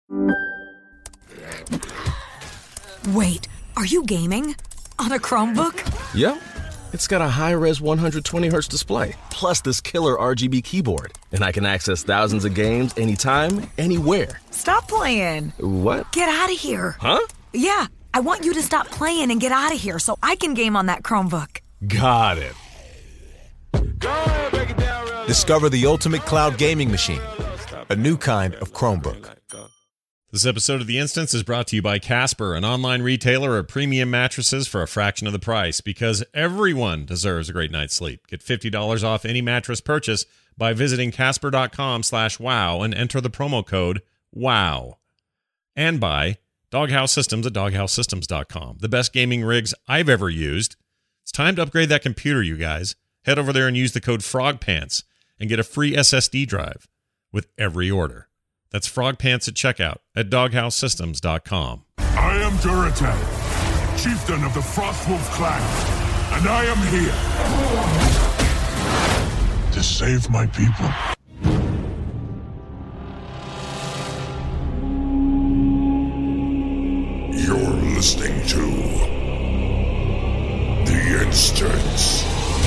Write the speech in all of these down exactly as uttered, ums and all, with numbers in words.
Wait, are you gaming? On a Chromebook? Yep. It's got a high-res one hundred twenty hertz display, plus this killer R G B keyboard. And I can access thousands of games anytime, anywhere. Stop playing. What? Get out of here. Huh? Yeah, I want you to stop playing and get out of here so I can game on that Chromebook. Got it. Discover the ultimate cloud gaming machine, a new kind of Chromebook. This episode of The Instance is brought to you by Casper, an online retailer of premium mattresses for a fraction of the price, because everyone deserves a great night's sleep. Get fifty dollars off any mattress purchase by visiting casper.com slash wow and enter the promo code WOW. And by Doghouse Systems at doghouse systems dot com, the best gaming rigs I've ever used. It's time to upgrade that computer, you guys. Head over there and use the code FROGPANTS and get a free S S D drive with every order. That's FrogPants at checkout at doghouse systems dot com. I am Duratan, chieftain of the Frostwolf clan, and I am here to save my people. You're listening to The Instance.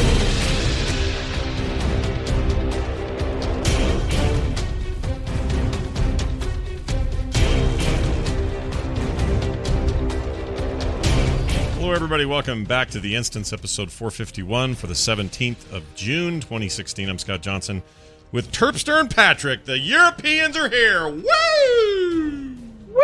Hello, everybody. Welcome back to The Instance, episode four fifty-one for the seventeenth of June, twenty sixteen. I'm Scott Johnson with Terpster and Patrick. The Europeans are here. Woo!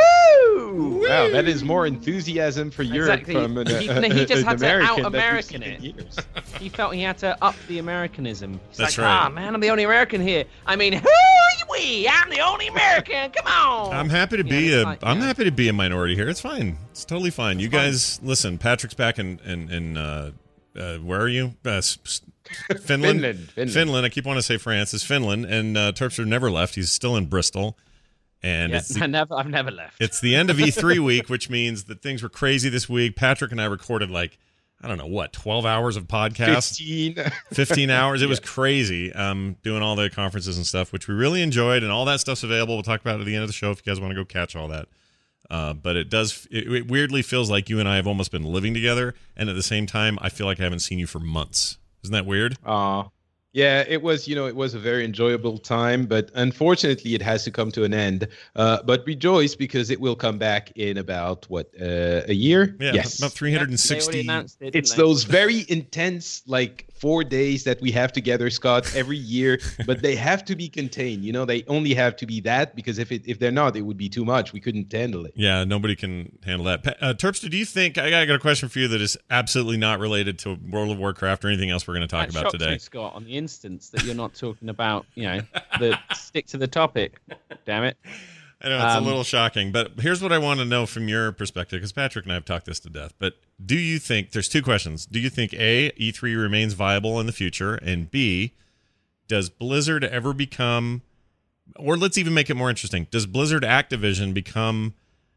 Woo! Wow, that is more enthusiasm for Europe exactly. from an, he, uh, he just had to American out-American it. Years. He felt he had to up the Americanism. He's That's like, right. ah, man, I'm the only American here. I mean, who are we? I'm the only American. Come on. I'm happy to You be know, a. like, I'm yeah. happy to be a minority here. It's fine. It's totally fine. You fine. guys, listen. Patrick's back in in, in uh, uh, where are you? Uh, s- s- Finland. Finland, Finland. Finland. I keep wanting to say France. It's Finland, and uh, Terpster never left. He's still in Bristol, and Yeah, it's the, I never, I've never left. it's the end of E three week, which means that things were crazy this week. Patrick and I recorded like I don't know what twelve hours of podcast. Fifteen. fifteen hours. It was crazy um, doing all the conferences and stuff, which we really enjoyed, and all that stuff's available. We'll talk about it at the end of the show if you guys want to go catch all that. Uh, but it does, it, it weirdly feels like you and I have almost been living together, and at the same time, I feel like I haven't seen you for months. Isn't that weird? Aw. Yeah, it was, you know, it was a very enjoyable time, but unfortunately it has to come to an end. Uh, but rejoice because it will come back in about, what, uh, a year? Yeah, yes. about three hundred They sixty. already announced it, didn't It's they? those very intense, like, four days that we have together, Scott, every year, but they have to be contained. You know, they only have to be that because if it, if they're not, it would be too much. We couldn't handle it. Yeah, nobody can handle that. Pa- Uh, Terpster, do you think, I got I got a question for you that is absolutely not related to World of Warcraft or anything else we're going to talk That about shocked today. me, Scott, on the instance that you're not talking about, you know, the stick to the topic. Damn it. I know it's Um, a little shocking, but here's what I want to know from your perspective, because Patrick and I have talked this to death. But do you think there's two questions? Do you think A, E three remains viable in the future, and B, does Blizzard ever become, or let's even make it more interesting, does Blizzard Activision become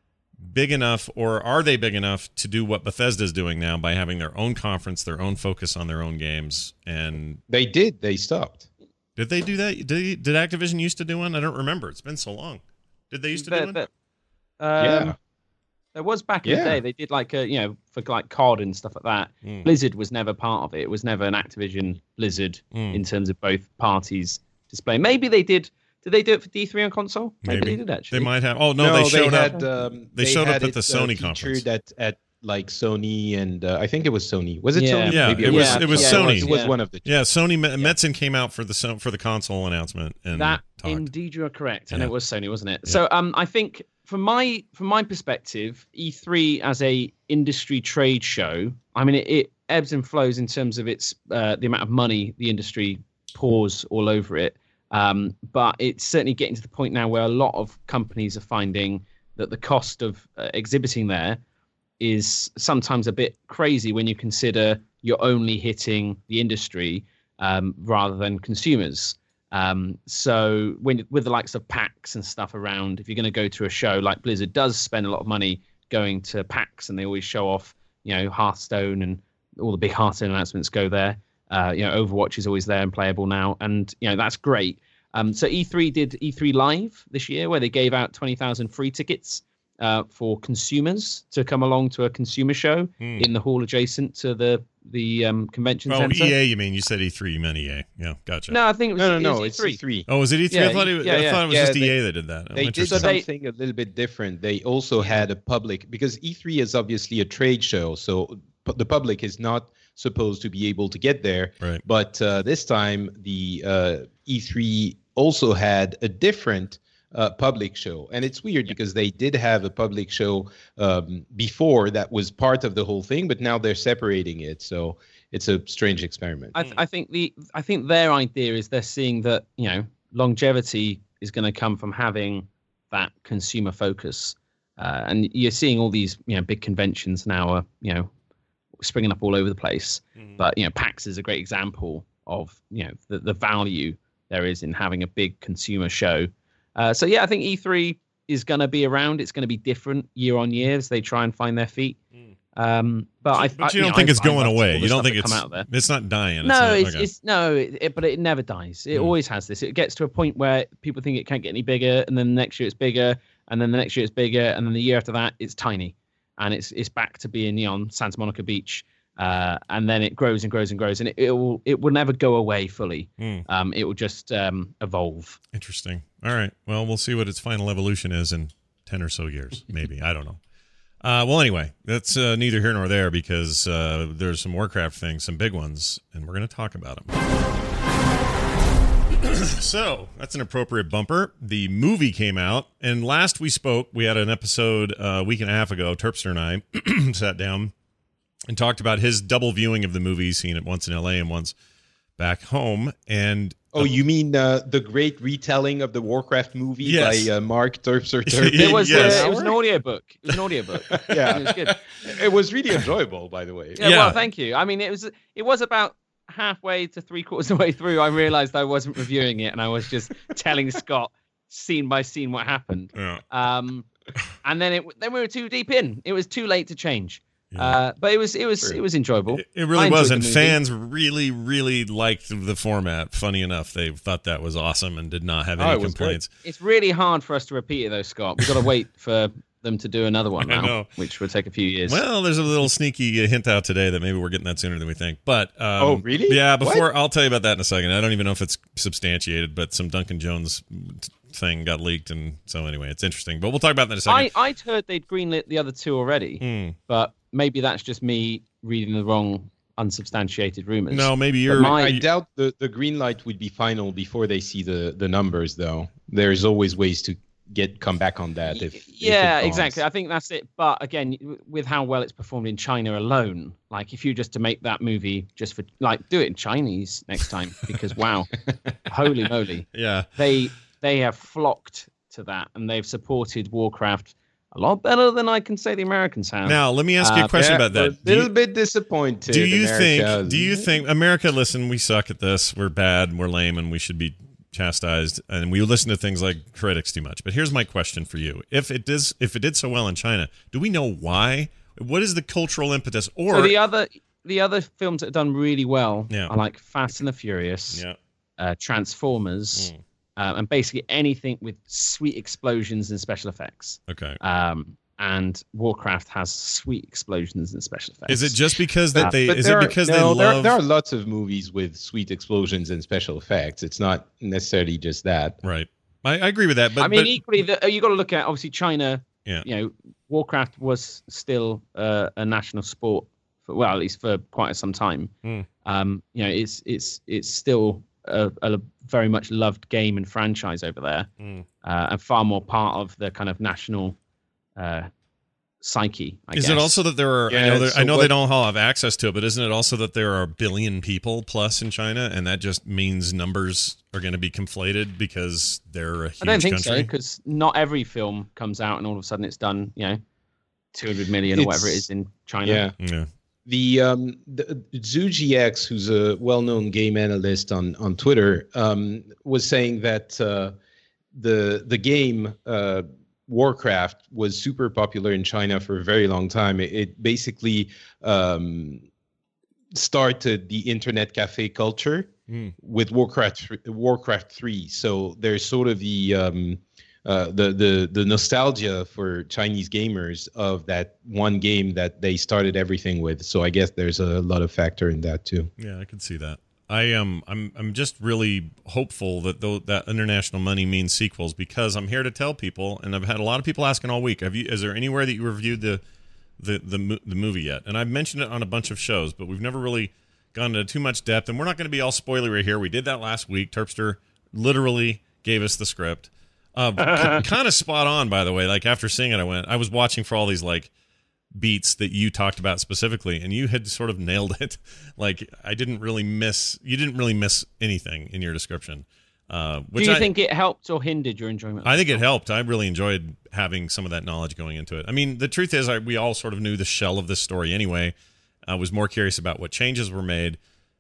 big enough, or are they big enough to do what Bethesda's doing now by having their own conference, their own focus on their own games? And They did. They stopped. did they do that? Did, did Activision used to do one? I don't remember. It's been so long. Did they used to do But- one? but, um, Yeah. There was back in Yeah. the day. They did like a, you know, for like C O D and stuff like that. Mm. Blizzard was never part of it. It was never an Activision Blizzard Mm. in terms of both parties display. Maybe they did. Did they do it for D three on console? Maybe, Maybe. they did actually. They might have. Oh no, they showed up. had, Um, they showed up had at the it, Sony uh, featured conference. At, at like Sony and uh, I think it was Sony. Was it Yeah. Sony? Yeah, Maybe it was- it was Yeah, Sony. It was Yeah. one of the two. Yeah, Sony Me- Metzen came out for the so- for the console announcement and That talked. indeed you are correct, and Yeah. it was Sony, wasn't it? Yeah. So um, I think from my from my perspective, E three as a industry trade show, I mean it, it ebbs and flows in terms of its uh, the amount of money the industry pours all over it. Um, but it's certainly getting to the point now where a lot of companies are finding that the cost of uh, exhibiting there is sometimes a bit crazy when you consider you're only hitting the industry um, rather than consumers. Um, so when with the likes of PAX and stuff around, if you're going to go to a show like Blizzard does spend a lot of money going to PAX, and they always show off, you know, Hearthstone and all the big Hearthstone announcements go there. Uh, you know, Overwatch is always there and playable now, and you know that's great. Um, so E three did E three Live this year, where they gave out twenty thousand free tickets uh, for consumers to come along to a consumer show Hmm. in the hall adjacent to the the um, convention Oh, center. E A, you mean? You said E three, you meant E A. Yeah, gotcha. No, I think it was, No, no, it no. was It's E three. E three. Oh, was it E three? Yeah, I thought it was, yeah, I yeah. thought it was Yeah, just they- E A that did that. Oh, They did interesting. So they- something a little bit different. They also had a public, because E three is obviously a trade show, so pu- the public is not supposed to be able to get there. Right. But uh, this time, the uh, E three also had a different uh, public show. And it's weird because they did have a public show um, before that was part of the whole thing, but now they're separating it. So it's a strange experiment. I, th- I think the I think their idea is they're seeing that, you know, longevity is going to come from having that consumer focus, uh, and you're seeing all these, you know, big conventions now are, you know, springing up all over the place. Mm. But you know, PAX is a great example of, you know, the the value there is in having a big consumer show. Uh, so yeah, I think E three is going to be around. It's going to be different year on year as they try and find their feet. Mm. Um, but I, But I, you don't know, think I- it's I going love away. all the You don't stuff think that it's come out there. it's not dying. It's No, not, it's, okay. it's no, it, it- but it never dies. It Mm. always has this. It gets to a point where people think it can't get any bigger, and then the next year it's bigger, and then the next year it's bigger, and then the year after that it's tiny, and it's it's back to being, you know, on Santa Monica Beach, uh, and then it grows and grows and grows, and it, it will it will never go away fully. Mm. Um, it will just um, evolve. Interesting. All right. Well, we'll see what its final evolution is in ten or so years, maybe. I don't know. Uh, well, anyway, that's uh, neither here nor there because uh, there's some Warcraft things, some big ones, and we're going to talk about them. So that's an appropriate bumper. The movie came out, and last we spoke, we had an episode uh, a week and a half ago. Terpster and I sat down and talked about his double viewing of the movie, seeing it once in L A and once back home. And Oh, you mean uh, the great retelling of the Warcraft movie Yes. by uh, Mark Terpster Turpin? It was Yes. uh, it was an audiobook. It was an audiobook. Yeah. It was good. It was really enjoyable, by the way. Yeah, Yeah. well, thank you. I mean, it was it was about halfway to three quarters of the way through. I realized I wasn't reviewing it, and I was just telling Scott scene by scene what happened. Yeah. Um, and then it then we were too deep in. It was too late to change. Yeah. Uh, but it was it was True. it was enjoyable. It, it I really enjoyed was, the and movie. fans really, really liked the format. Funny enough, they thought that was awesome and did not have Oh, any it was complaints. It's really hard for us to repeat it though, Scott. We've got to wait for them to do another one I now, know. which will take a few years. Well, there's a little sneaky hint out today that maybe we're getting that sooner than we think. But um, Oh, really? Yeah. Before What? I'll tell you about that in a second. I don't even know if it's substantiated, but some Duncan Jones thing got leaked, and so anyway, it's interesting. But we'll talk about that in a second. I I'd heard they'd greenlit the other two already, Hmm. but maybe that's just me reading the wrong unsubstantiated rumors. No, maybe you're. my- I you- doubt the, the green light would be final before they see the, the numbers, though. There's always ways to get come back on that. If, if yeah, it exactly. bombs. I think that's it. But again, with how well it's performed in China alone, like if you just to make that movie just for like do it in Chinese next time because wow, holy moly, yeah. they they have flocked to that and they've supported Warcraft a lot better than I can say the Americans have. Now, let me ask you a Uh, question Yeah, about that. A Do little you- bit disappointed. Do you America. think? Do you think America? Listen, we suck at this. We're bad. We're lame, and we should be chastised. And we listen to things like critics too much. But here's my question for you: If it does, if it did so well in China, do we know why? What is the cultural impetus? Or so the other the other films that have done really well Yeah. are like Fast and the Furious, yeah, uh, Transformers, Mm. uh, and basically anything with sweet explosions and special effects. okay. Um, and Warcraft has sweet explosions and special effects. Is it just because that Uh, they? But Is there it are- because no, they there, love? there are lots of movies with sweet explosions and special effects. It's not necessarily just that. Right. I, I agree with that. But I mean, but, equally, the, you got to look at obviously China. Yeah. You know, Warcraft was still uh, a national sport for well, at least for quite some time. Mm. Um, you know, it's it's it's still a, a very much loved game and franchise over there, Mm. uh, and far more part of the kind of national uh, psyche. I is guess. it also that there are? I Yeah, know, there, so I know what- they don't all have access to it, but isn't it also that there are a billion people plus in China, and that just means numbers are going to be conflated because they're a huge I don't think country? so because not every film comes out and all of a sudden it's done. You know, two hundred million or whatever it It's- is in China. Yeah. Yeah. The um the ZooGX, who's a well-known game analyst on on Twitter, um, was saying that uh, the the game uh, Warcraft was super popular in China for a very long time. It, it basically um, started the internet cafe culture mm. with Warcraft Warcraft three. So there's sort of the um, uh, the the the nostalgia for Chinese gamers of that one game that they started everything with. So I guess there's a lot of factor in that too. Yeah, I can see that. I am. I'm. I'm just really hopeful that though that international money means sequels, because I'm here to tell people, and I've had a lot of people asking all week. Have you? Is there anywhere that you reviewed the, the the the movie yet? And I've mentioned it on a bunch of shows, but we've never really gone into too much depth. And we're not going to be all spoilery here. We did that last week. Terpster literally gave us the script. Uh, c- kind of spot on, by the way. Like after seeing it, I went. I was watching for all these like beats that you talked about specifically, and you had sort of nailed it. Like I didn't really miss you didn't really miss anything in your description. Uh which Do you I, think it helped or hindered your enjoyment? I think it helped. I really enjoyed having some of that knowledge going into it. I mean, the truth is I, we all sort of knew the shell of this story anyway. I was more curious about what changes were made,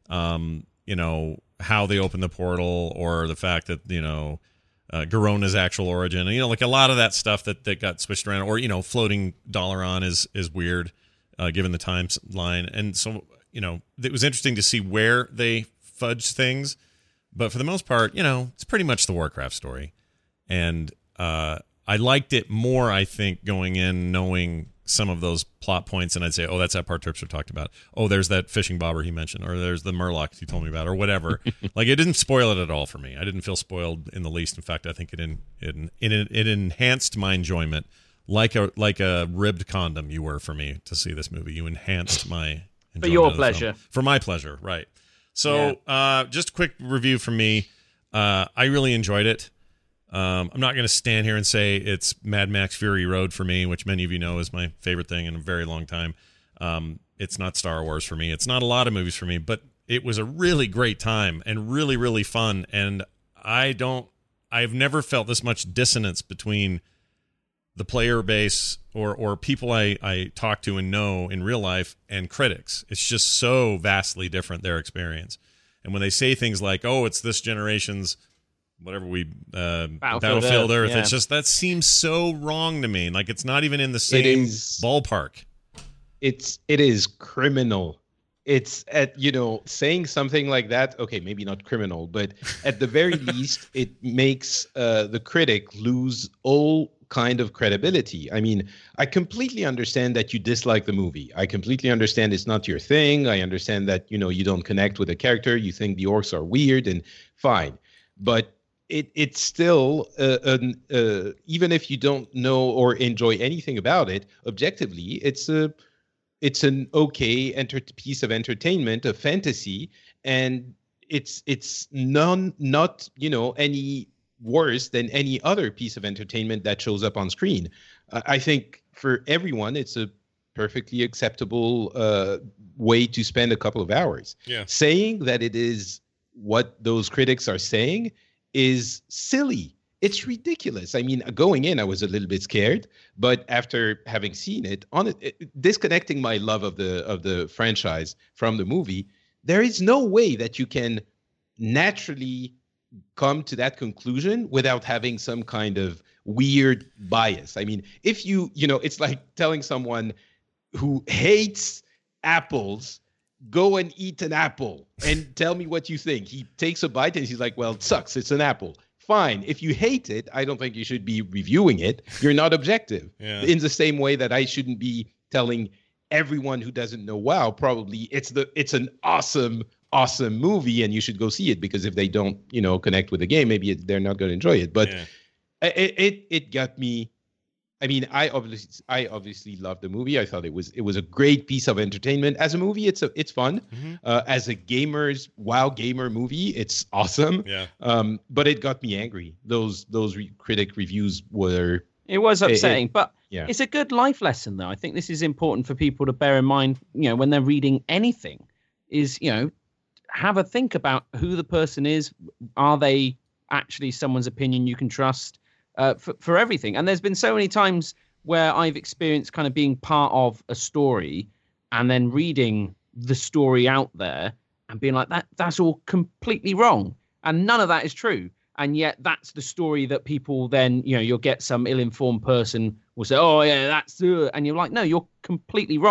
um you know, how they opened the portal, or the fact that, you know, Uh, Garona's actual origin, and you know, like a lot of that stuff that, that got switched around, or you know, floating Dalaran is is weird, uh, given the timeline, and so you know, it was interesting to see where they fudged things, but for the most part, you know, it's pretty much the Warcraft story, and uh, I liked it more, I think, going in knowing some of those plot points, and I'd say, oh, that's that part Terpster talked about. Oh, there's that fishing bobber he mentioned, or there's the Murlocs he told me about, or whatever. Like it didn't spoil it at all for me. I didn't feel spoiled in the least. In fact, I think it in, it it it enhanced my enjoyment, like a like a ribbed condom you were for me to see this movie. You enhanced my enjoyment for your of the pleasure, film. For my pleasure, right? So, yeah. uh, just a quick review from me. Uh, I really enjoyed it. Um, I'm not going to stand here and say it's Mad Max Fury Road for me, which many of you know is my favorite thing in a very long time. Um, it's not Star Wars for me. It's not a lot of movies for me, but it was a really great time and really, really fun. And I don't, I've never felt this much dissonance between the player base or, or people I, I talk to and know in real life and critics. It's just so vastly different, their experience. And when they say things like, oh, it's this generation's whatever we uh Battlefield, Battlefield Earth, Earth. Yeah. It's just that seems so wrong to me. Like it's not even in the same is, ballpark. It's it is criminal. It's at you know saying something like that. Okay, maybe not criminal, but at the very least, it makes uh, the critic lose all kind of credibility. I mean, I completely understand that you dislike the movie. I completely understand it's not your thing. I understand that you know you don't connect with the character. You think the orcs are weird, and fine, but It it's still uh, an, uh, even if you don't know or enjoy anything about it objectively, it's a it's an okay enter- piece of entertainment, a fantasy, and it's it's none not you know any worse than any other piece of entertainment that shows up on screen. Uh, I think for everyone, it's a perfectly acceptable uh, way to spend a couple of hours. Yeah. Saying that it is what those critics are saying is silly. It's ridiculous. I mean, going in, I was a little bit scared, but after having seen it, on it, it, disconnecting my love of the of the franchise from the movie, there is no way that you can naturally come to that conclusion without having some kind of weird bias. I mean, if you, you know, it's like telling someone who hates apples, go and eat an apple and tell me what you think. He takes a bite and he's like, well, it sucks. It's an apple. Fine. If you hate it, I don't think you should be reviewing it. You're not objective. Yeah. In the same way that I shouldn't be telling everyone who doesn't know WoW, probably it's the it's an awesome, awesome movie and you should go see it, because if they don't, you know, connect with the game, maybe it, they're not going to enjoy it. But yeah. it, it it got me. I mean, I obviously, I obviously loved the movie. I thought it was, it was a great piece of entertainment. As a movie, it's a, it's fun. Mm-hmm. Uh, as a gamer's WoW gamer movie, it's awesome. Yeah. Um, but it got me angry. Those, those re- critic reviews were. It was upsetting, it, it, but yeah. It's a good life lesson, though. I think this is important for people to bear in mind. You know, when they're reading anything, is you know, have a think about who the person is. Are they actually someone's opinion you can trust? Uh, for, for everything. And there's been so many times where I've experienced kind of being part of a story and then reading the story out there and being like, that that's all completely wrong. And none of that is true. And yet that's the story that people then, you know, you'll get some ill-informed person will say, oh, yeah, that's, uh, and you're like, no, you're completely wrong.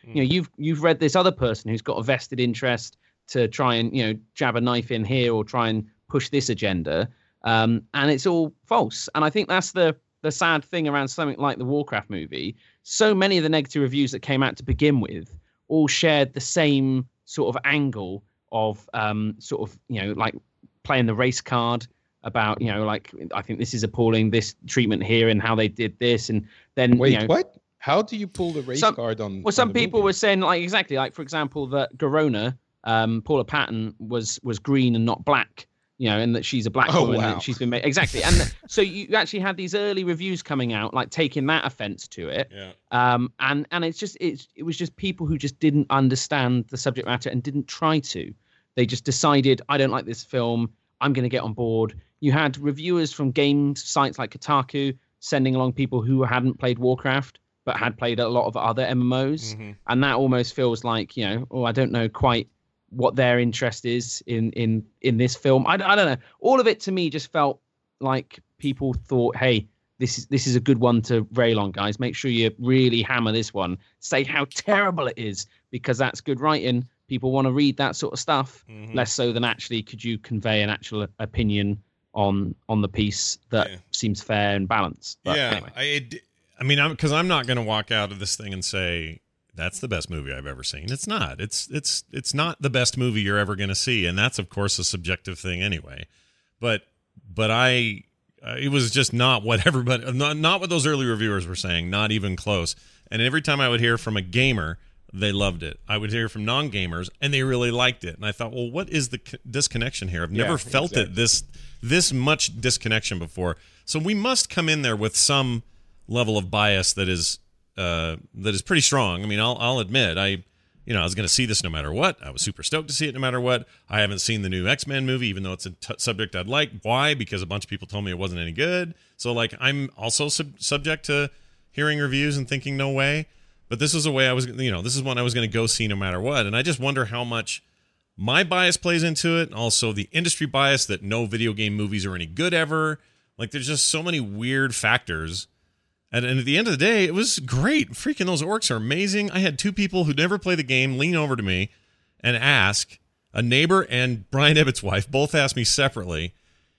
you know, you've you've read this other person who's got a vested interest to try and, you know, jab a knife in here or try and push this agenda. Um, and it's all false. And I think that's the the sad thing around something like the Warcraft movie. So many of the negative reviews that came out to begin with all shared the same sort of angle of um, sort of, you know, like playing the race card about, you know, like, I think this is appalling, this treatment here and how they did this. And then, Wait, you know, what? How do you pull the race some, card on? Well, some on the people movie? were saying, like, exactly, like, for example, that Garona, um, Paula Patton was was green and not black, you know, and that she's a black Oh, woman wow. and she's been made exactly. And th- so you actually had these early reviews coming out, like taking that offense to it. Yeah. Um, and and it's just it's it was just people who just didn't understand the subject matter and didn't try to. They just decided, I don't like this film, I'm going to get on board. You had reviewers from game sites like Kotaku sending along people who hadn't played Warcraft but had played a lot of other M M Os, Mm-hmm. and that almost feels like, you know, oh, I don't know quite what their interest is in in in this film. I, I don't know. All of it to me just felt like people thought, hey, this is this is a good one to rail on, guys. Make sure you really hammer this one. Say how terrible it is, because that's good writing. People want to read that sort of stuff, Mm-hmm. less so than actually could you convey an actual opinion on on the piece that Yeah. seems fair and balanced. But yeah, anyway. I, it, I mean, I'm because I'm not going to walk out of this thing and say that's the best movie I've ever seen. It's not. It's it's it's not the best movie you're ever going to see, and that's of course a subjective thing anyway. But but I, uh, it was just not what everybody, not not what those early reviewers were saying, not even close. And every time I would hear from a gamer, they loved it. I would hear from non-gamers, and they really liked it. And I thought, well, what is the c- disconnection here? I've never Yeah, felt exactly. it this this much disconnection before. So we must come in there with some level of bias that is uh, that is pretty strong. I mean, I'll I'll admit, I you know I was going to see this no matter what. I was super stoked to see it no matter what. I haven't seen the new X-Men movie, even though it's a t- subject I'd like. Why? Because a bunch of people told me it wasn't any good. So like, I'm also sub- subject to hearing reviews and thinking no way. But this is a way I was, you know, this is one I was going to go see no matter what. And I just wonder how much my bias plays into it. And also the industry bias that no video game movies are any good ever. Like, there's just so many weird factors. And, and at the end of the day, it was great. Freaking those orcs are amazing. I had two people who never play the game lean over to me and ask, a neighbor and Brian Ibbott's wife both asked me separately,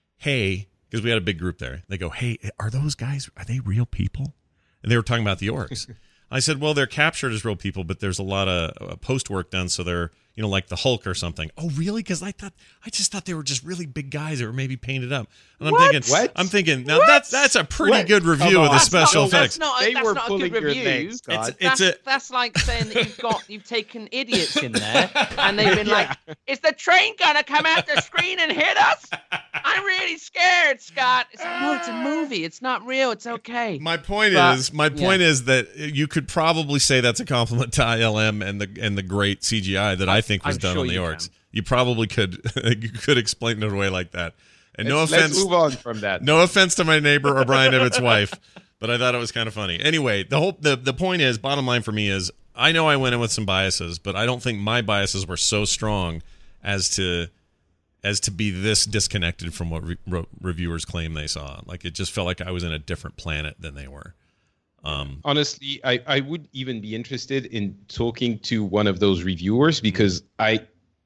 hey, because we had a big group there. They go, hey, are those guys, are they real people? And they were talking about the orcs. I said, well, they're captured as real people, but there's a lot of uh, post work done, so they're, you know, like the Hulk or something. Oh, really? Because I thought, I just thought they were just really big guys that were maybe painted up. And I'm What? thinking, What? I'm thinking, now What? that's that's a pretty What? good review Come of the on. special That's not- effects. That's not, They that's were not a pulling good your review. legs, Scott. It's That's, a- that's like saying that you've got you've taken idiots in there and they've been like, is the train gonna come out the screen and hit us? I'm really scared, Scott. It's like, no, it's a movie. It's not real. It's okay. My point But- is, my point is that you could probably say that's a compliment to I L M and the and the great C G I that I think was I'm done sure on the you orcs. can. You probably could you could explain it away like that. And no Let's- offense, Let's move on from that. no offense to my neighbor or Brian Ibbott's wife, but I thought it was kind of funny. Anyway, the whole the, the point is, bottom line for me is, I know I went in with some biases, but I don't think my biases were so strong as to as to be this disconnected from what re- re- reviewers claim they saw. Like, it just felt like I was in a different planet than they were. Um, Honestly, I, I would even be interested in talking to one of those reviewers, because I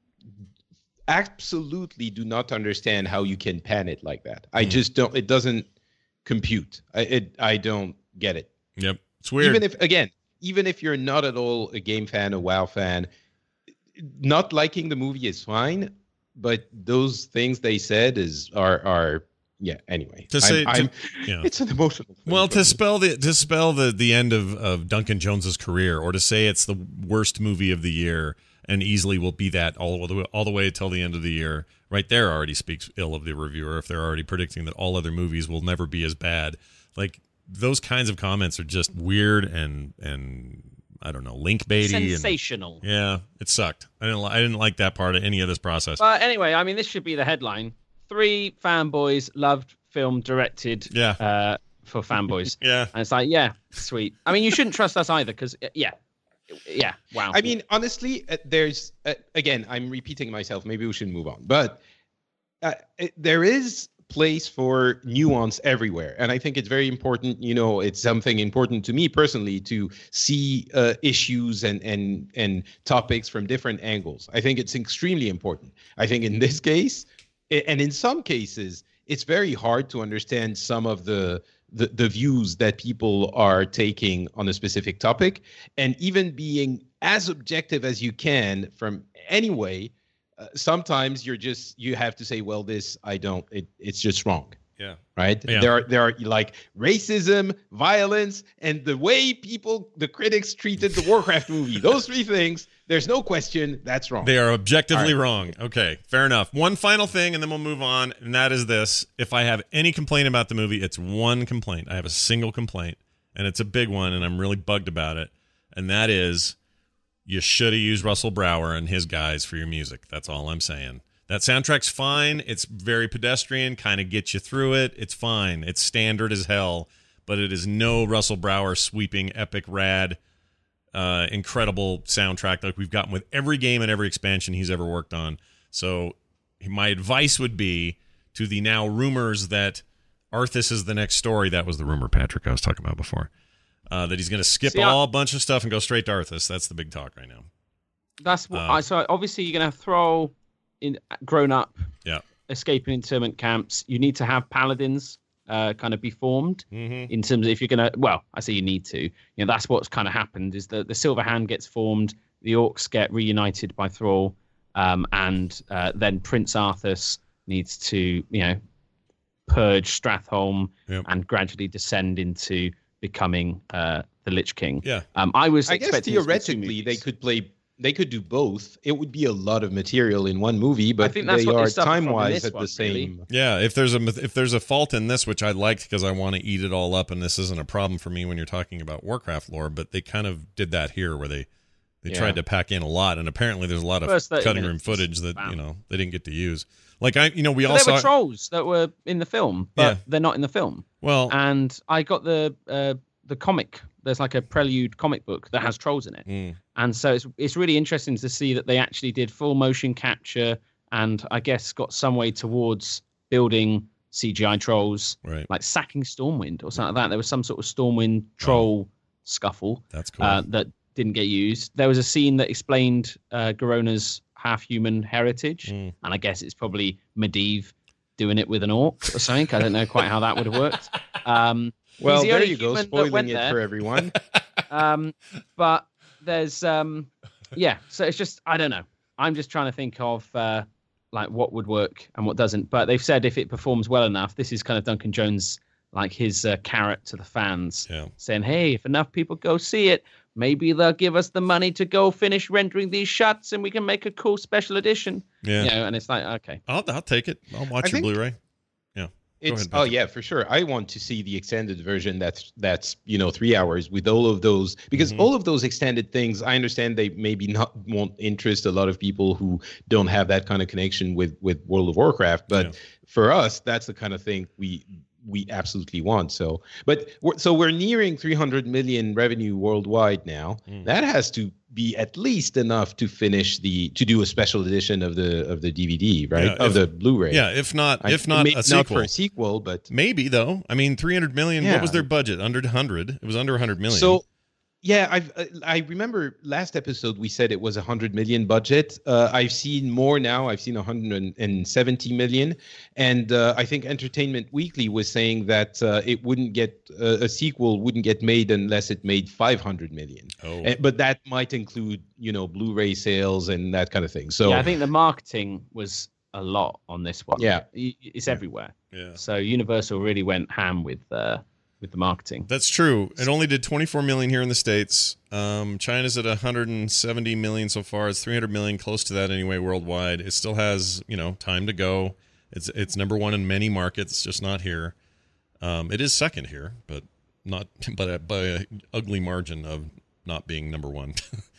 absolutely do not understand how you can pan it like that. I just don't, it doesn't compute. I, it, I don't get it. yep, it's weird. Even if, again, even if you're not at all a game fan, a WoW fan, not liking the movie is fine, but those things they said is are are yeah. Anyway, To say- I'm, to- I'm- yeah. it's an emotional thing Well, for to me. spell the to spell the the end of, of Duncan Jones's career, or to say it's the worst movie of the year and easily will be that all the way, all the way till the end of the year, right there already speaks ill of the reviewer if they're already predicting that all other movies will never be as bad. Like, those kinds of comments are just weird and and I don't know, link baity. And, Sensational. yeah, it sucked. I didn't li- I didn't like that part of any of this process. But anyway, I mean, this should be the headline. Three fanboys loved film directed Yeah. uh, for fanboys. Yeah. And it's like, yeah, sweet. I mean, you shouldn't trust us either because, yeah. Yeah, wow. I mean, honestly, uh, there's uh, again, I'm repeating myself. Maybe we should move on, but uh, it, there is place for nuance everywhere, and I think it's very important. You know, it's something important to me personally to see uh, issues and and and topics from different angles. I think it's extremely important. I think in this case, and in some cases, it's very hard to understand some of the the, the views that people are taking on a specific topic, and even being as objective as you can from any way. Uh, sometimes you're just you have to say, well, this I don't. It, it's just wrong. Yeah. Right. Yeah. There are there are like racism, violence, and the way people, the critics treated the Warcraft movie. Those three things. There's no question that's wrong. They are objectively right. wrong. Okay, fair enough. One final thing, and then we'll move on, and that is this. If I have any complaint about the movie, it's one complaint. I have a single complaint, and it's a big one, and I'm really bugged about it, and that is you should have used Russell Brower and his guys for your music. That's all I'm saying. That soundtrack's fine. It's very pedestrian, kind of gets you through it. It's fine. It's standard as hell, but it is no Russell Brower sweeping, epic, rad, uh, incredible soundtrack like we've gotten with every game and every expansion he's ever worked on. So my advice would be to the now rumors that Arthas is the next story. That was the rumor, Patrick, I was talking about before. Uh, that he's going to skip See, all I- bunch of stuff and go straight to Arthas. That's the big talk right now. That's what Uh, I so obviously you're going to throw in grown up, Yeah. escaping internment camps. You need to have paladins uh, kind of be formed Mm-hmm. in terms of if you're going to. Well, I say you need to. You know, that's what's kind of happened is that the Silver Hand gets formed, the Orcs get reunited by Thrall, um, and uh, then Prince Arthas needs to you know purge Stratholme Yep. and gradually descend into becoming uh, the Lich King. Yeah. Um, I was. I guess expecting this to be two theoretically they movies. could play. They could do both. It would be a lot of material in one movie, but think that's they what they are suffer from in time-wise this at one, the same. really. Yeah, if there's a if there's a fault in this, which I liked because I want to eat it all up, and this isn't a problem for me when you're talking about Warcraft lore, but they kind of did that here, where they they Yeah. tried to pack in a lot, and apparently there's a lot of First thirty cutting room minutes, footage that bam. you know they didn't get to use. Like I, you know, we But all there saw were trolls that were in the film, but Yeah. they're not in the film. well, And I got the uh, the comic. There's like a Prelude comic book that has trolls in it, mm, and so it's it's really interesting to see that they actually did full motion capture, and I guess got some way towards building C G I trolls, right, like sacking Stormwind or something like that. There was some sort of Stormwind troll scuffle that's cool. uh, that didn't get used. There was a scene that explained uh, Garona's half-human heritage, Mm. and I guess it's probably Medivh doing it with an orc or something. I don't know quite how that would have worked. Um, Well, he's the there only you go, human that spoiling went it there. for everyone. Um, but there's, um, yeah, so it's just, I don't know. I'm just trying to think of uh, like what would work and what doesn't. But they've said if it performs well enough, this is kind of Duncan Jones, like his uh, carrot to the fans, Yeah. saying, hey, if enough people go see it, maybe they'll give us the money to go finish rendering these shots and we can make a cool special edition. Yeah, You know, and it's like, okay. I'll I'll take it. I'll watch I your think- Blu-ray. Yeah, Go It's ahead, oh Patrick. yeah, for sure. I want to see the extended version that's that's you know three hours with all of those because Mhm. all of those extended things. I understand they maybe not won't interest a lot of people who don't have that kind of connection with with World of Warcraft, but Yeah. for us, that's the kind of thing we we absolutely want. So, but we're, so we're nearing three hundred million revenue worldwide now. Mm. That has to be at least enough to finish the to do a special edition of the of the D V D, right? Yeah, of if- the Blu-ray. Yeah, if not I- if not maybe a sequel. not for a sequel, but Maybe though. I mean, three hundred million. What Yeah. was their budget? Under one hundred. It was under one hundred million. So, yeah, I've uh, I remember last episode we said it was a hundred million budget. Uh, I've seen more now. I've seen one hundred and seventy million, and uh, I think Entertainment Weekly was saying that uh, it wouldn't get uh, a sequel wouldn't get made unless it made five hundred million. oh, Uh, but that might include you know Blu-ray sales and that kind of thing. So yeah, I think the marketing was a lot on this one. Yeah. Y- It's everywhere. yeah. So Universal really went ham with uh, with the marketing. That's true. It only did twenty-four million here in the States. Um, China's at one hundred seventy million so far. It's three hundred million, close to that anyway, worldwide. It still has, you know, time to go. It's it's number one in many markets, just not here. Um, it is second here, but not but by a ugly margin of not being number one.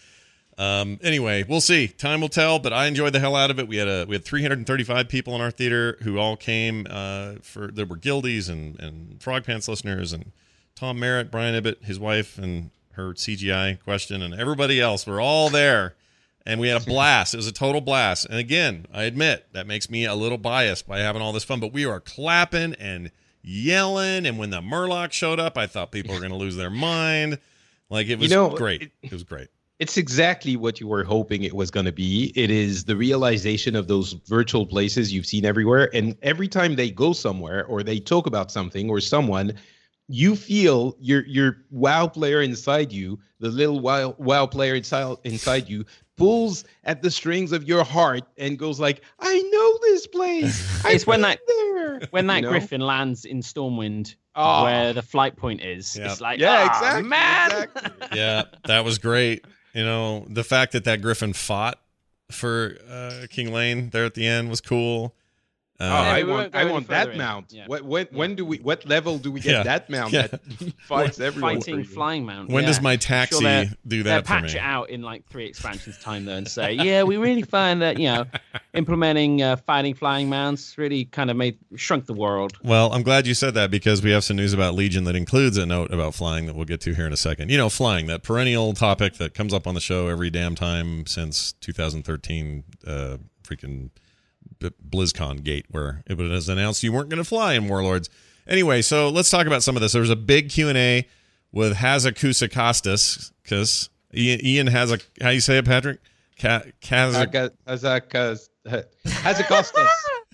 Um, anyway, we'll see. Time will tell, but I enjoyed the hell out of it. We had a we had three hundred thirty-five people in our theater who all came uh, for there were Guildies and and Frog Pants listeners and Tom Merritt, Brian Ibbett, his wife, and her C G I question, and everybody else were all there. And we had a blast. It was a total blast. And again, I admit that makes me a little biased by having all this fun. But we were clapping and yelling. And when the Murloc showed up, I thought people were going to lose their mind. Like, it was you know, great. It, it was great. It's exactly what you were hoping it was going to be. It is the realization of those virtual places you've seen everywhere. And every time they go somewhere or they talk about something or someone, you feel your your WoW player inside you, the little WoW, WoW player inside, inside you, pulls at the strings of your heart and goes like, I know this place. It's when that there. when that You know? Griffin lands in Stormwind, Oh. where the flight point is. Yeah. It's like, Yeah, "Ah, exactly, man. exactly. Yeah, that was great. You know, the fact that that Griffin fought for uh, King Lane there at the end was cool. Uh, Oh, I we won't want, go I any want further that in. mount. Yeah. What, when, when do we? What level do we get Yeah. that mount Yeah. that fights everyone? for Fighting you? flying mount. when yeah. does my I'm taxi sure they're- do They'll that for patch me? it out in like three expansions time though and say, yeah, we really find that, you know, implementing uh, fighting flying mounts really kind of made shrunk the world. Well, I'm glad you said that because we have some news about Legion that includes a note about flying that we'll get to here in a second. You know, flying, that perennial topic that comes up on the show every damn time since two thousand thirteen uh, freaking B- BlizzCon gate, where it was announced you weren't going to fly in Warlords. Anyway, so let's talk about some of this. There was a big Q and A with Hazakusakostas, because Ian has a, how you say it, Patrick? Ka- Kazak- Hazakas- Hazakostas.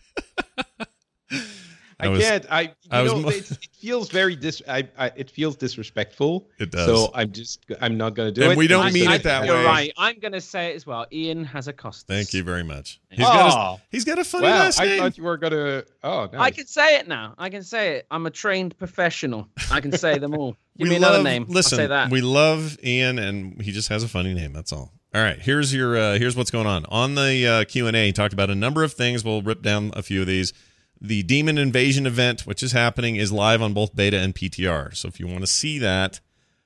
I, I was- can't. I. You I was know, mo- it's, it feels very dis. I, I. It feels disrespectful. It does. So I'm just. I'm not going to do And it. we don't I'm mean just it that gonna- way. You're right. I'm going to say it as well. Ian has a cost. Thank you very much. Thank He's you. got, Oh. a, he's got a funny Well, last I name. thought you were going to. Oh, nice. I can say it now. I can say it. I'm a trained professional. I can say them all. Give we me another love, name. Listen, I'll say that. we love Ian, and he just has a funny name. That's all. All right, here's your uh, here's what's going on on the uh, Q and A. He talked about a number of things. We'll rip down a few of these. The Demon Invasion event, which is happening, is live on both beta and P T R. So if you want to see that,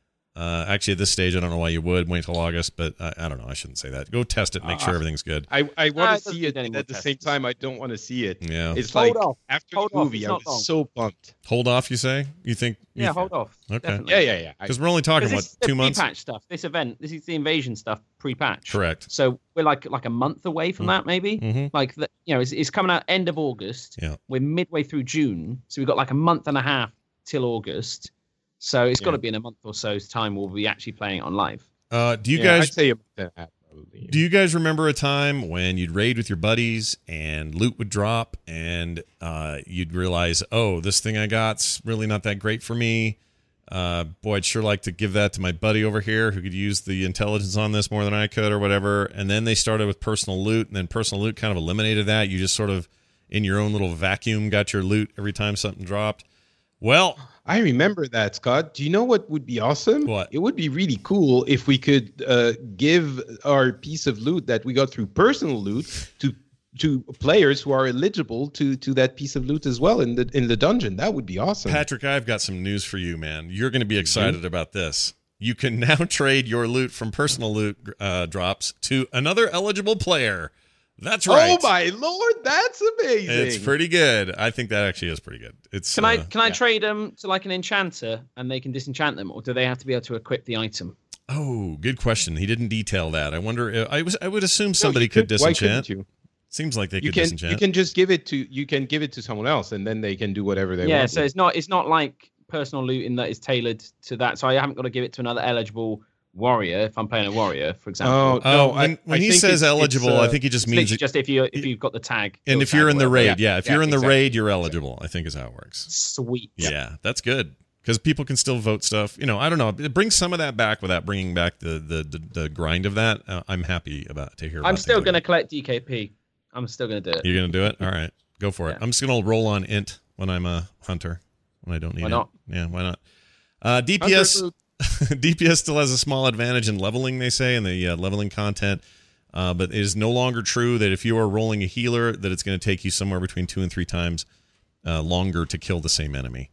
uh, actually at this stage, I don't know why you would wait till August, but I, I don't know. I shouldn't say that. Go test it, make sure Uh, everything's good. I, I Ah, want it to doesn't see need it, any and more at the tests. same time, I don't want to see it. Yeah, It's Hold like off. after Hold the off, movie, it's I not was long. so pumped. hold off. You say? You think? yeah, you, hold off. Okay. Definitely. Yeah, yeah, yeah. I- Because we're only talking Because what this is the two months. pre-patch stuff. This event, this is the invasion stuff pre-patch. Correct. So we're like like a month away from that, maybe. Mhm. Like the, you know, it's, it's coming out end of August. Yeah. We're midway through June, so we've got like a month and a half till August. So it's got to Yeah. be in a month or so's time we'll be actually playing it on live. Uh, do you yeah, guys I'd say a month and a half, probably. Do you guys remember a time when you'd raid with your buddies and loot would drop and uh, you'd realize, oh, this thing I got's really not that great for me. Uh, boy, I'd sure like to give that to my buddy over here who could use the intelligence on this more than I could or whatever. And then they started with personal loot, and then personal loot kind of eliminated that. You just sort of, in your own little vacuum, got your loot every time something dropped. Well, I remember that, Scott. Do you know what would be awesome? What? It would be really cool if we could uh, give our piece of loot that we got through personal loot to to players who are eligible to to that piece of loot as well in the in the dungeon. That would be awesome. Patrick, I've got some news for you, man. You're going to be excited about this. You can now trade your loot from personal loot uh, drops to another eligible player. That's right. Oh my lord, that's amazing. It's pretty good. I think that actually is pretty good. It's Can I uh, can I yeah. trade them to like an enchanter and they can disenchant them, or do they have to be able to equip the item? Oh, good question. He didn't detail that. I wonder. If, I was. I would assume No, somebody you could, Why disenchant. couldn't you? Seems like they You could can disenchant. you can just give it to you can give it to someone else and then they can do whatever they Yeah, want. so with it's not it's not like personal loot in that is tailored to that. So I haven't got to give it to another eligible warrior if I'm playing a warrior, for it. example. Oh, Oh, no, when, I, when I he think says it's- eligible, it's, uh, I think he just It's means. literally just if you if you've got the tag. and kill if you're tag, in the whatever. raid, Yeah, yeah. If yeah, you're in the exactly. raid, you're eligible. I think is how it works. Sweet. Yeah, that's good because people can still vote stuff. You know, I don't know. It brings some of that back without bringing back the the the, the grind of that. Uh, I'm happy about to hear. About I'm still things like going to that. collect D K P. I'm still going to do it. You're gonna do it. All right, go for it. Yeah. I'm just gonna roll on int when I'm a hunter when I don't need Why it. not? Yeah, why not? Uh, D P S. Hunter D P S still has a small advantage in leveling, they say, in the uh, leveling content. Uh, but it is no longer true that if you are rolling a healer, that it's going to take you somewhere between two and three times uh, longer to kill the same enemy.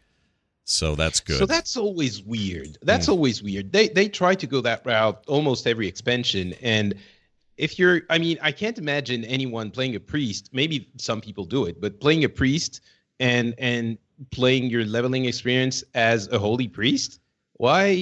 So that's good. So that's always weird. That's always weird. They they try to go that route almost every expansion. And if you're, I mean, I can't imagine anyone playing a priest. Maybe some people do it, but playing a priest and and playing your leveling experience as a holy priest. Why?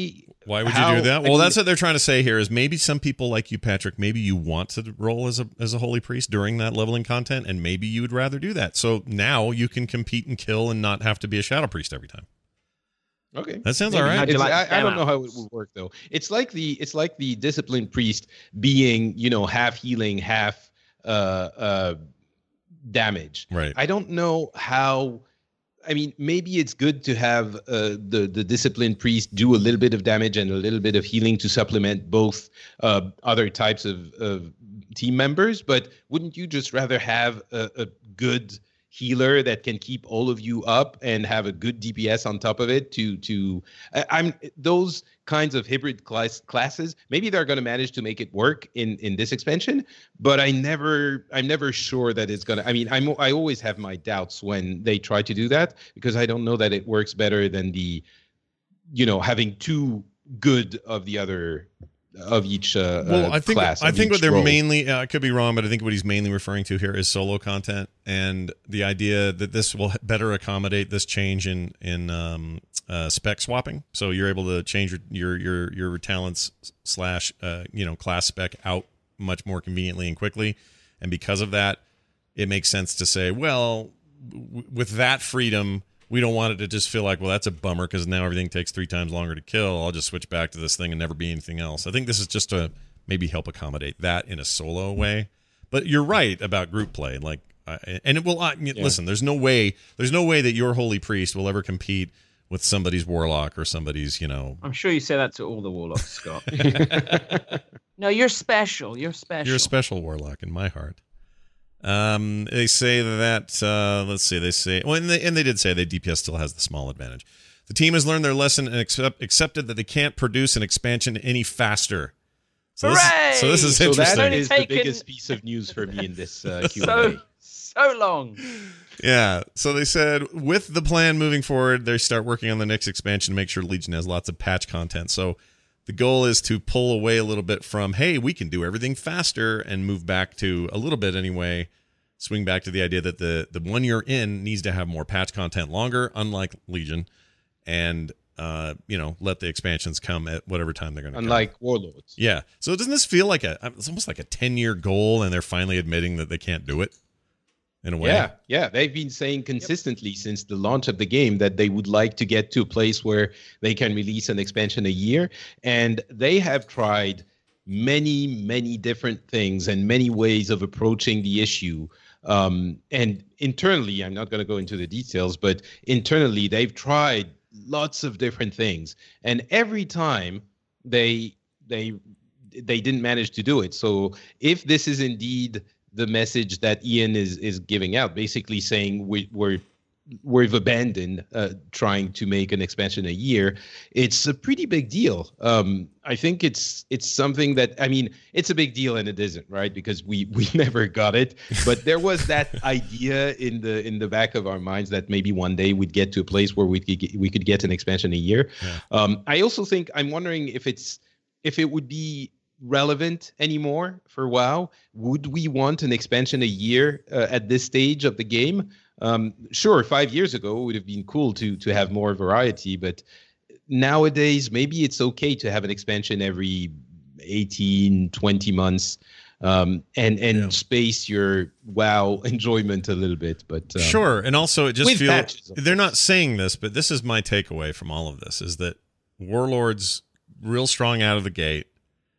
Why would how, you do that? I Well, mean, that's what they're trying to say here is maybe some people like you, Patrick, maybe you want to roll as a as a holy priest during that leveling content, and maybe you would rather do that. So now you can compete and kill and not have to be a shadow priest every time. Okay, that sounds Maybe. all right. It's, like I, I don't Stamouts? know how it would work though. It's like the it's like the disciplined priest being, you know, half healing, half uh, uh, damage. Right. I don't know how. I mean, maybe it's good to have uh, the the disciplined priest do a little bit of damage and a little bit of healing to supplement both uh, other types of, of team members. But wouldn't you just rather have a, a good healer that can keep all of you up and have a good D P S on top of it? To to I, I'm those kinds of hybrid class classes. Maybe they're going to manage to make it work in in this expansion, but I never I'm never sure that it's going to. I mean, I'm I always have my doubts when they try to do that because I don't know that it works better than the, you know, having too good of the other of each uh, well, uh, I think class. I of think each what they're role. mainly uh, I could be wrong, but I think what he's mainly referring to here is solo content and the idea that this will better accommodate this change in in um, uh, spec swapping. So you're able to change your your your, your talents slash uh, you know class spec out much more conveniently and quickly, and because of that, it makes sense to say, well, w- with that freedom, we don't want it to just feel like, well, that's a bummer because now everything takes three times longer to kill. I'll just switch back to this thing and never be anything else. I think this is just to maybe help accommodate that in a solo way. But you're right about group play. Like, I, and it will. I mean, Yeah. Listen, there's no way. There's no way that your holy priest will ever compete with somebody's warlock or somebody's. You know, I'm sure you say that to all the warlocks, Scott. No, you're special. You're special. you're a special warlock in my heart. Um, they say that, uh, let's see, they say, well, and they, and they did say that D P S still has the small advantage. The team has learned their lesson and accept, accepted that they can't produce an expansion any faster. So this, Hooray! so this is So interesting. that Only is the taken- biggest piece of news for me in this uh, Q and so A. so long. Yeah. So they said with the plan moving forward, they start working on the next expansion to make sure Legion has lots of patch content. So the goal is to pull away a little bit from, hey, we can do everything faster and move back to a little bit anyway. Swing back to the idea that the, the one you're in needs to have more patch content longer, unlike Legion, and uh, you know, let the expansions come at whatever time they're going to come. Unlike Warlords. Yeah. So doesn't this feel like a, it's almost like a ten-year goal, and they're finally admitting that they can't do it in a way? Yeah, yeah. They've been saying consistently yep. since the launch of the game that they would like to get to a place where they can release an expansion a year. And they have tried many, many different things and many ways of approaching the issue. Um, and internally, I'm not going to go into the details, but internally, they've tried lots of different things. And every time they they they didn't manage to do it. So if this is indeed the message that Ian is is giving out, basically saying we, we're we've abandoned uh, trying to make an expansion a year, it's a pretty big deal. Um, I think it's it's something that, I mean, it's a big deal and it isn't, right? Because we we never got it, but there was that idea in the in the back of our minds that maybe one day we'd get to a place where we could get, we could get an expansion a year. Yeah. Um, I also think I'm wondering if it's if it would be relevant anymore for WoW. Would we want an expansion a year uh, at this stage of the game? Um, sure, five years ago it would have been cool to to have more variety, but nowadays maybe it's okay to have an expansion every eighteen, twenty months um, and and yeah. space your WoW enjoyment a little bit. But um, sure, and also it just feels patches, they're not saying this, but this is my takeaway from all of this: is that Warlords, real strong out of the gate,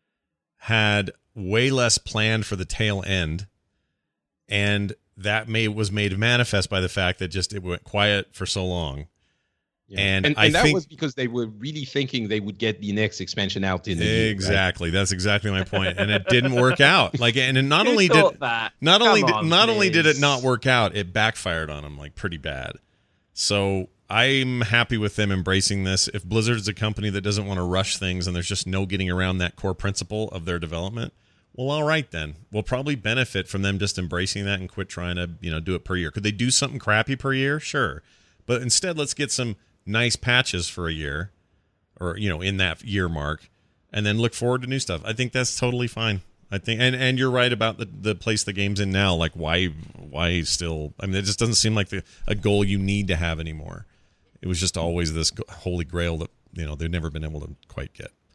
had way less planned for the tail end, and that may was made manifest by the fact that just it went quiet for so long. Yeah. And, and, I and that think, was because they were really thinking they would get the next expansion out in the exactly. year, right? That's exactly my point, and it didn't work out. Like, and not Who only did that? not Come only did, on, not only did it please. not work out, it backfired on them like pretty bad. So I'm happy with them embracing this. If Blizzard's a company that doesn't want to rush things and there's just no getting around that core principle of their development, well, all right then. We'll probably benefit from them just embracing that and quit trying to, you know, do it per year. Could they do something crappy per year? Sure. But instead, let's get some nice patches for a year or, you know, in that year mark and then look forward to new stuff. I think that's totally fine. I think, and, and you're right about the, the place the game's in now. Like, why, why still, I mean, it just doesn't seem like the, a goal you need to have anymore. It was just always this holy grail that, you know, they've never been able to quite get.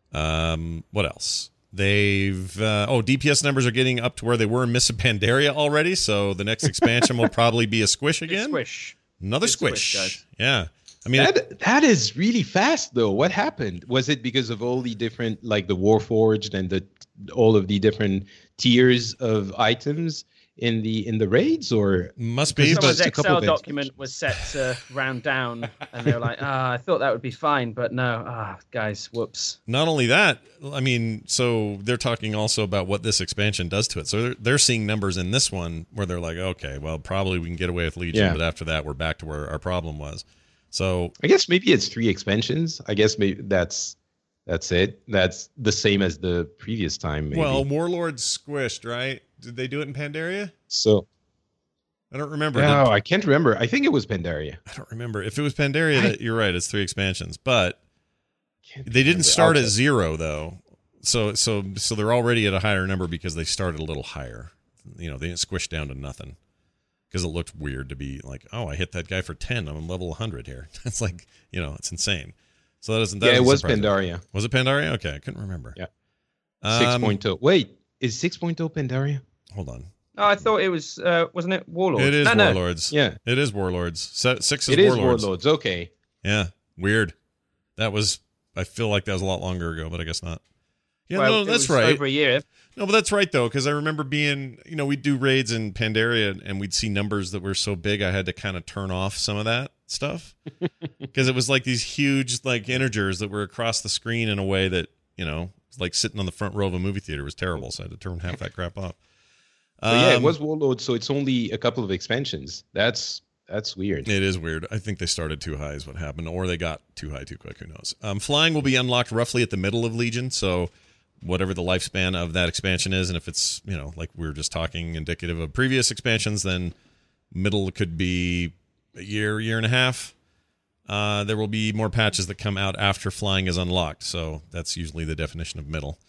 Um, what else? They've uh, oh D P S numbers are getting up to where they were in Mists of Pandaria already. So the next expansion will probably be a squish again. It's squish. Another It's squish. squish, yeah. I mean, that it, that is really fast though. What happened? Was it because of all the different, like the Warforged and the all of the different tiers of items in the in the raids, or must be. But Someone's just a couple Excel of document was set to round down, and they were like, "Ah, I thought that would be fine, but no, ah, guys, whoops." Not only that, I mean, so they're talking also about what this expansion does to it. So they're, they're seeing numbers in this one where they're like, okay, well, probably we can get away with Legion, Yeah. but after that, we're back to where our problem was. So I guess maybe it's three expansions. I guess maybe that's that's it. That's the same as the previous time. Maybe. well, Warlords squished, right? Did they do it in Pandaria? so I don't remember. no, Did- I can't remember. I think it was Pandaria. I don't remember. If it was Pandaria, I- that you're right. It's three expansions, but Can't they didn't remember. start I'll at check. zero though. So so so they're already at a higher number because they started a little higher. You know, they didn't squish down to nothing because it looked weird to be like, oh, I hit that guy for ten. I'm on level one hundred here. It's like, you know, it's insane. So that doesn't. That Yeah, it doesn't was surprise me. Pandaria. Was it Pandaria? Okay, I couldn't remember. Yeah. Um, six point oh. Wait, is six point oh Pandaria? Hold on. Oh, I thought it was, uh, wasn't it Warlord? It is no, no. Warlords. Yeah. It is Warlords. Se- Six is It is Warlords. Warlords. Okay. Yeah. Weird. That was. I feel like that was a lot longer ago, but I guess not. Yeah, Well, no, it that's was right. Over a year. No, but that's right though, because I remember being, you know, we'd do raids in Pandaria and we'd see numbers that were so big I had to kind of turn off some of that stuff because it was like these huge like integers that were across the screen in a way that, you know, like sitting on the front row of a movie theater was terrible. So I had to turn half that crap off. But yeah, it Um, was Warlords, so it's only a couple of expansions. That's that's weird. It is weird. I think they started too high is what happened, or they got too high too quick. Who knows? Um, flying will be unlocked roughly at the middle of Legion, so whatever the lifespan of that expansion is, and if it's, you know, like we were just talking, indicative of previous expansions, then middle could be a year, year and a half. Uh, there will be more patches that come out after flying is unlocked, so that's usually the definition of middle.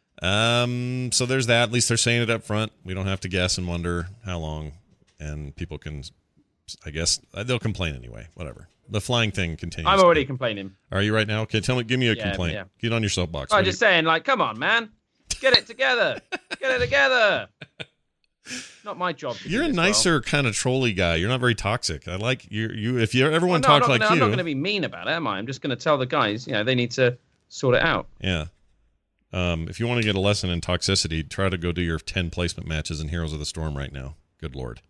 Um, so there's that. At least they're saying it up front. We don't have to guess and wonder how long, and people can, I guess, they'll complain anyway. Whatever. The flying thing continues. I'm already complaining. Are you right now? Okay, tell me. Give me a Yeah, complaint. yeah. Get on your soapbox. I'm What do just saying, like, come on, man. Get it together. Get it together. Not my job. To you- You're do a this well. nicer kind of trolly guy. You're not very toxic. I like you. You. If you everyone Well, no, talked I'm not like gonna, you. I'm not going to be mean about it, am I? I'm just going to tell the guys, you know, they need to sort it out. Yeah. Um, if you want to get a lesson in toxicity, try to go do your ten placement matches in Heroes of the Storm right now. Good lord.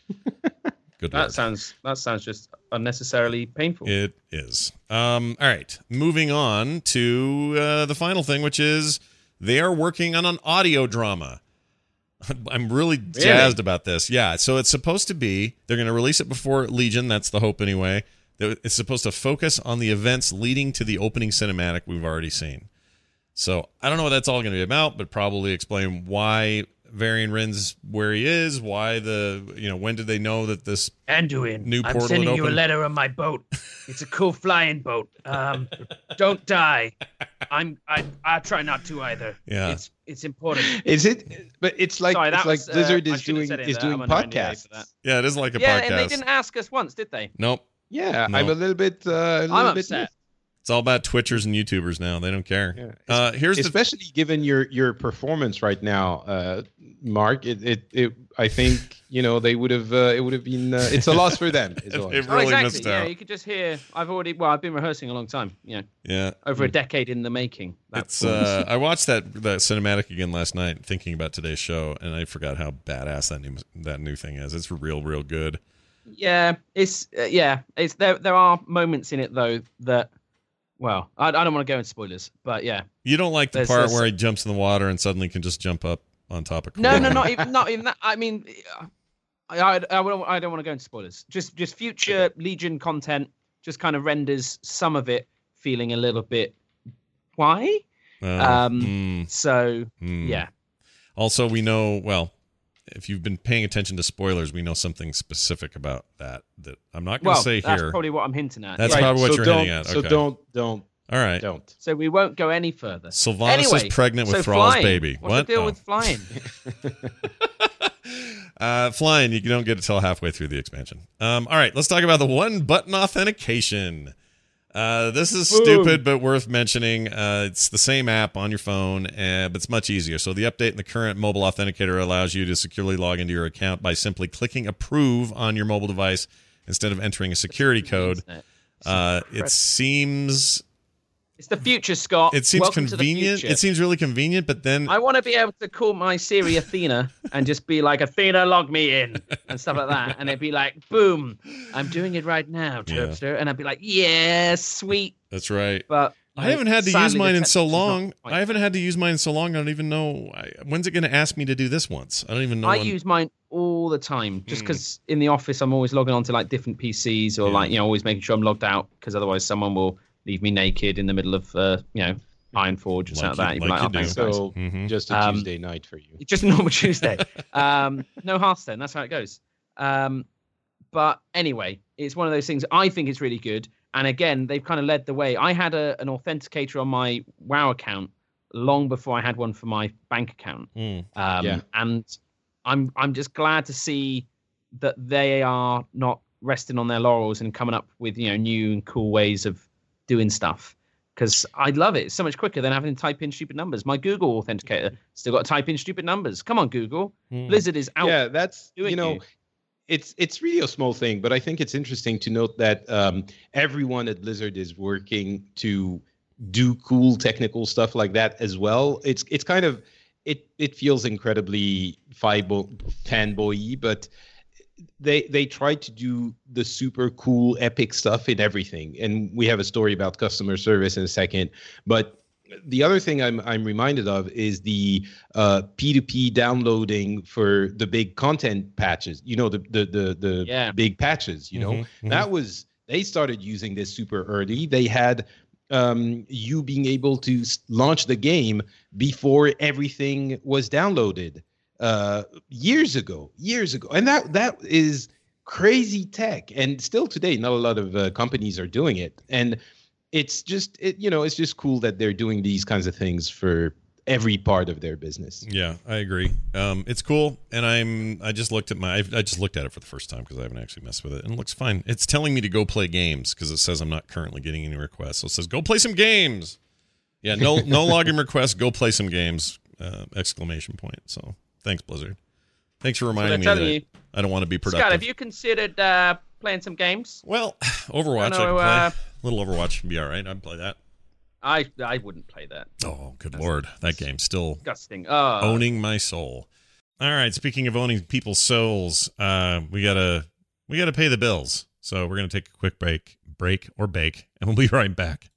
Good That lord. sounds that sounds just unnecessarily painful. It is. Um, all right. Moving on to uh, the final thing, which is they are working on an audio drama. I'm really jazzed about this. Yeah. So it's supposed to be, they're going to release it before Legion. That's the hope anyway. It's supposed to focus on the events leading to the opening cinematic we've already seen. So I don't know what that's all going to be about, but probably explain why Varian Wren's where he is, why the, you know, when did they know that this Anduin, new I'm portal sending would you a open? letter on my boat. It's a cool flying boat. Um, don't die. I'm I I try not to either. Yeah. It's it's important. Is it? But it's like Sorry, it's that like was, uh, Blizzard I is should have doing said it is there. doing I'm under N D A for podcasts. that. Yeah, it is like a Yeah, podcast. and they didn't ask us once, did they? Nope. Yeah, No. I'm a little bit. Uh, a little I'm bit upset. It's all about Twitchers and YouTubers now. They don't care. Yeah. Uh, here's the Especially given your your performance right now, uh, Mark. It, it it I think you know they would have uh, it would have been uh, it's a loss for them. Is all I'm It saying. Oh, really exactly. missed Yeah, out. you could just hear. I've already. Well, I've been rehearsing a long time. You know, Yeah. over a decade in the making. That It's uh, I watched that that cinematic again last night, thinking about today's show, and I forgot how badass that new that new thing is. It's real, real good. Yeah, it's uh, yeah, it's there. There are moments in it though that, well, I, I don't want to go into spoilers, but yeah. You don't like the There's part this- where he jumps in the water and suddenly can just jump up on top of. No, Korra? no, not even not even that. I mean, I I, I don't I don't want to go into spoilers. Just just future Legion content just kind of renders some of it feeling a little bit why. Uh, Um, hmm, So hmm. yeah, Also, we know well. If you've been paying attention to spoilers, we know something specific about that that I'm not going to well, say that's here. probably what I'm hinting at. That's Yeah. probably what so you're don't, hinting at. So Okay. don't don't All right. don't. So we won't go any further. Sylvanas Anyway, is pregnant with so Thrall's flying. baby. What's What? the deal Oh. with flying? Uh, flying, you don't get it till halfway through the expansion. Um, all right, let's talk about the one button authentication. Uh, this is Boom. stupid, but worth mentioning. Uh, it's the same app on your phone, uh, but it's much easier. So the update in the current mobile authenticator allows you to securely log into your account by simply clicking approve on your mobile device instead of entering a security code. Uh, it seems... It's the future, Scott. It seems Welcome convenient. To the future. It seems really convenient, but then... I want to be able to call my Siri Athena and just be like, Athena, log me in, and stuff like that. And it'd be like, boom, I'm doing it right now, Terpster. Yeah. And I'd be like, yeah, sweet. That's right. But I haven't had to use mine in so long. I haven't had to use mine in so long. I don't even know. I, when's it going to ask me to do this once? I don't even know. I when. use mine all the time just because mm. in the office I'm always logging on to like different P Cs or yeah. like, you know, always making sure I'm logged out because otherwise someone will leave me naked in the middle of, uh, you know, Iron Forge or something like that. Like like, oh, so mm-hmm. just a um, Tuesday night for you. Just a normal Tuesday. um, no Hearthstone. That's how it goes. Um, but anyway, it's one of those things. I think it's really good. And again, they've kind of led the way. I had a, an authenticator on my WoW account long before I had one for my bank account. Mm. Um, yeah. And I'm I'm just glad to see that they are not resting on their laurels and coming up with, you know, new and cool ways of doing stuff, because I love it. It's so much quicker than having to type in stupid numbers. My Google authenticator still got to type in stupid numbers. Come on, Google. Mm. Blizzard is out. Yeah, that's, you know, you. it's it's really a small thing, but I think it's interesting to note that um, everyone at Blizzard is working to do cool technical stuff like that as well. It's it's kind of, it it feels incredibly fanboy-y, but they they try to do the super cool epic stuff in everything, and we have a story about customer service in a second. But the other thing I'm I'm reminded of is the uh, P two P downloading for the big content patches. You know, the the the the yeah. big patches. You know, mm-hmm, mm-hmm. that was, they started using this super early. They had um, you being able to launch the game before everything was downloaded. Uh, years ago, years ago, and that that is crazy tech, and still today, not a lot of uh, companies are doing it, and it's just it, you know, it's just cool that they're doing these kinds of things for every part of their business. Yeah, I agree. Um, it's cool, and I'm I just looked at my I, I just looked at it for the first time because I haven't actually messed with it, and it looks fine. It's telling me to go play games because it says I'm not currently getting any requests, so it says go play some games. Yeah, no no login requests. Go play some games! Uh, exclamation point. So. Thanks, Blizzard. Thanks for reminding me that you. I don't want to be productive. Scott, have you considered uh, playing some games? Well, Overwatch, I, know, I can play. Uh, a little Overwatch would be all right. I'd play that. I I wouldn't play that. Oh, good That's lord. That game's still disgusting. Oh. Owning my soul. All right, speaking of owning people's souls, uh, we gotta we gotta pay the bills. So we're gonna take a quick break, break or bake, and we'll be right back.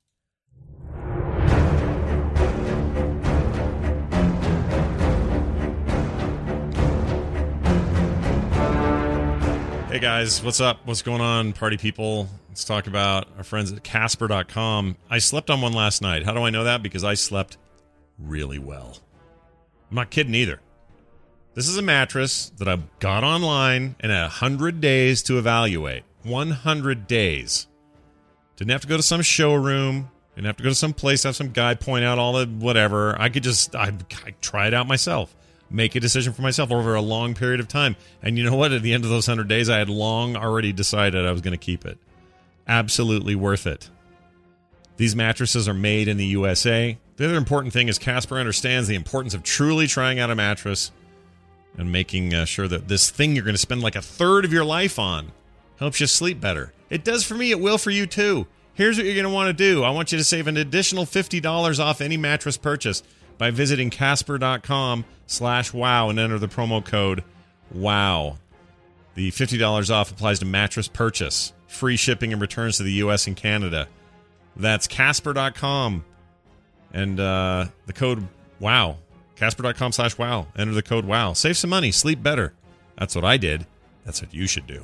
Hey guys, what's up? What's going on, party people? Let's talk about our friends at Casper dot com. I slept on one last night. How do I know that? Because I slept really well. I'm not kidding either. This is a mattress that I got online and had one hundred days to evaluate. one hundred days. Didn't have to go to some showroom. Didn't have to go to some place, have some guy point out all the whatever. I could just I, I try it out myself. Make a decision for myself over a long period of time. And you know what? At the end of those one hundred days, I had long already decided I was going to keep it. Absolutely worth it. These mattresses are made in the U S A. The other important thing is Casper understands the importance of truly trying out a mattress and making uh, sure that this thing you're going to spend like a third of your life on helps you sleep better. It does for me. It will for you too. Here's what you're going to want to do. I want you to save an additional fifty dollars off any mattress purchase by visiting Casper.com slash wow and enter the promo code WOW. The fifty dollars off applies to mattress purchase. Free shipping and returns to the U S and Canada. That's Casper dot com. And uh, the code WOW. Casper.com slash wow. Enter the code WOW. Save some money. Sleep better. That's what I did. That's what you should do.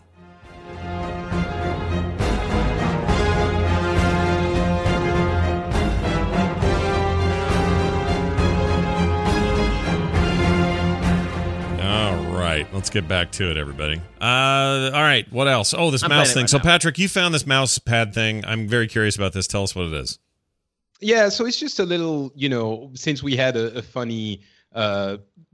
Let's get back to it, everybody. Uh, all right, what else? Oh, this I'm mouse thing. Right so, now. Patrick, you found this mouse pad thing. I'm very curious about this. Tell us what it is. Yeah, so it's just a little, you know, since we had a, a funny uh,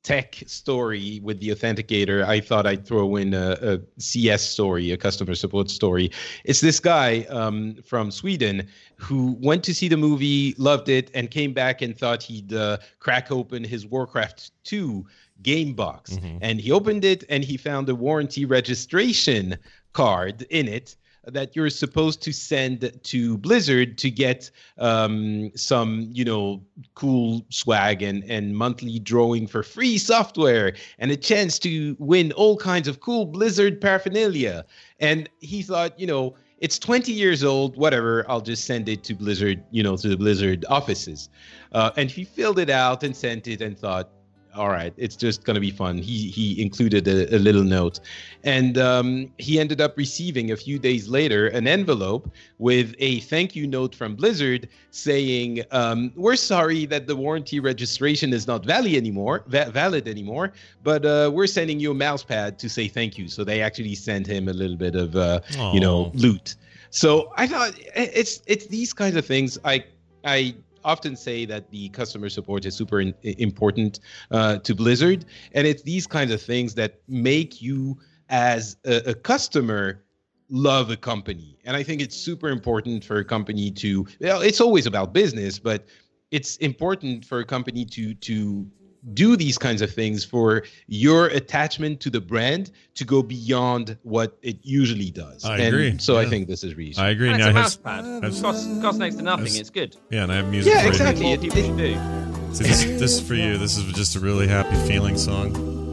tech story with the authenticator, I thought I'd throw in a, a C S story, a customer support story. It's this guy um, from Sweden who went to see the movie, loved it, and came back and thought he'd uh, crack open his Warcraft two game box. Mm-hmm. And he opened it and he found a warranty registration card in it that you're supposed to send to Blizzard to get um, some, you know, cool swag and, and monthly drawing for free software and a chance to win all kinds of cool Blizzard paraphernalia. And he thought, you know, it's twenty years old, whatever, I'll just send it to Blizzard, you know, to the Blizzard offices. Uh, and he filled it out and sent it and thought, all right, it's just going to be fun. He he included a, a little note. And um, he ended up receiving a few days later an envelope with a thank you note from Blizzard saying, um, we're sorry that the warranty registration is not valid anymore, va- valid anymore, but uh, we're sending you a mouse pad to say thank you. So they actually sent him a little bit of, uh, you know, loot. So I thought it's it's these kinds of things I I often say that the customer support is super in, important uh, to Blizzard. And it's these kinds of things that make you, as a, a customer, love a company. And I think it's super important for a company to, well, it's always about business, but it's important for a company to to do these kinds of things for your attachment to the brand to go beyond what it usually does. I and agree. So yeah. I think this is reason. I agree. And it's Now, a has- mouse pad. has- It costs, costs next to nothing. has- It's good. Yeah, and I have music. Yeah, for you. exactly. More It- people it- should do. See, this, this is for you. This is just a really happy feeling song.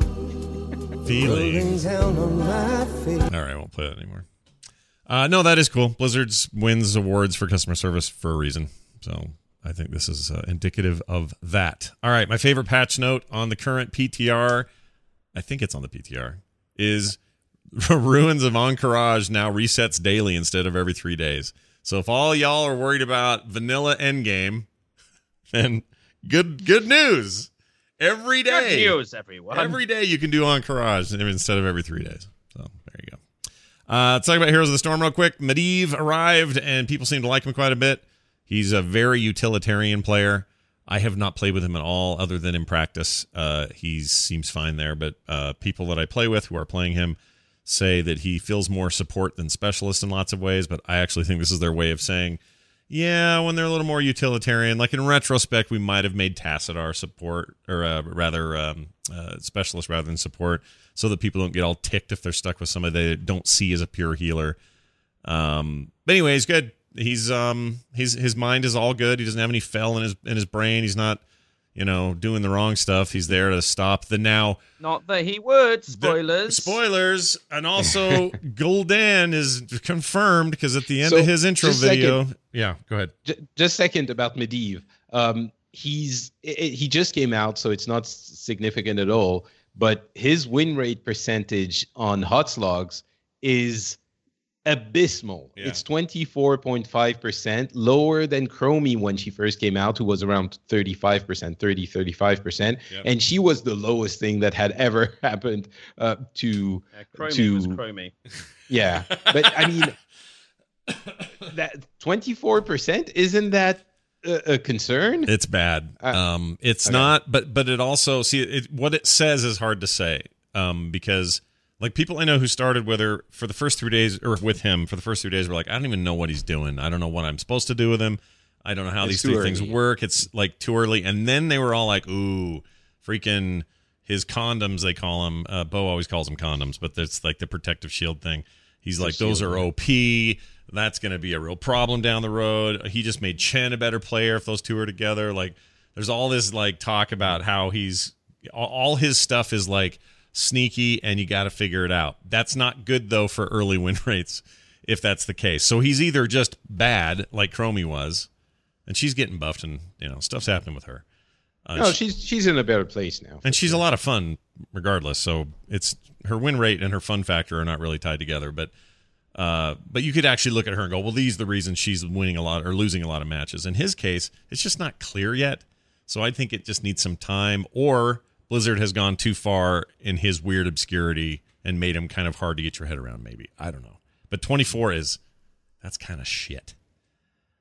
Feeling. All right, I won't play that anymore. Uh, no, that is cool. Blizzard's wins awards for customer service for a reason. So I think this is uh, indicative of that. All right, my favorite patch note on the current P T R, I think it's on the P T R, is Ruins of Encourage now resets daily instead of every three days. So if all y'all are worried about vanilla endgame, then good good news. Every day. Good news, everyone. Every day you can do Encourage instead of every three days. So there you go. Uh, let's talk about Heroes of the Storm real quick. Medivh arrived, and people seem to like him quite a bit. He's a very utilitarian player. I have not played with him at all other than in practice. Uh, he seems fine there, but uh, people that I play with who are playing him say that he feels more support than specialist in lots of ways, but I actually think this is their way of saying, yeah, when they're a little more utilitarian, like in retrospect, we might have made Tacit our support, or uh, rather um, uh, specialist rather than support, so that people don't get all ticked if they're stuck with somebody they don't see as a pure healer. Um, but anyway, he's good. He's um he's his mind is all good. He doesn't have any fel in his in his brain. He's not, you know, doing the wrong stuff. He's there to stop the now. Not that he would. Spoilers. The, spoilers, and also Gul'dan is confirmed because at the end So, of his intro just video, second. yeah, go ahead. J- just second about Medivh. Um, he's it, he just came out, so it's not s- significant at all. But his win rate percentage on Hotslogs is abysmal. Yeah. It's twenty-four point five percent, lower than Chromie when she first came out, who was around thirty-five percent, thirty, thirty-five percent. Yep. And she was the lowest thing that had ever happened uh, to Yeah, Chromie to was Chromie. yeah. But I mean, that twenty-four percent, isn't that a, a concern? It's bad. Uh, um, it's okay. not, but but it also see it, what it says is hard to say. Um, because like people I know who started with her for the first three days, or with him for the first three days, were like, I don't even know what he's doing. I don't know what I'm supposed to do with him. I don't know how It's these too three early. things work. It's like too early. And then they were all like, ooh, freaking his condoms, they call them. Uh, Bo always calls them condoms, but it's like the protective shield thing. He's The like, those shield, are yeah. O P. That's going to be a real problem down the road. He just made Chen a better player if those two are together. Like, there's all this like talk about how he's all- all his stuff is like sneaky and you got to figure it out. That's not good though for early win rates if that's the case. So he's either just bad like Chromie was, and she's getting buffed and you know stuff's happening with her. Uh, No, she- she's she's in a better place now. and she's a lot of fun regardless. So it's her win rate and her fun factor are not really tied together. But uh, but you could actually look at her and go, well, these are the reasons she's winning a lot or losing a lot of matches. In his case, it's just not clear yet. So I think it just needs some time, or Blizzard has gone too far in his weird obscurity and made him kind of hard to get your head around. Maybe, I don't know. But twenty-four is that's kind of shit.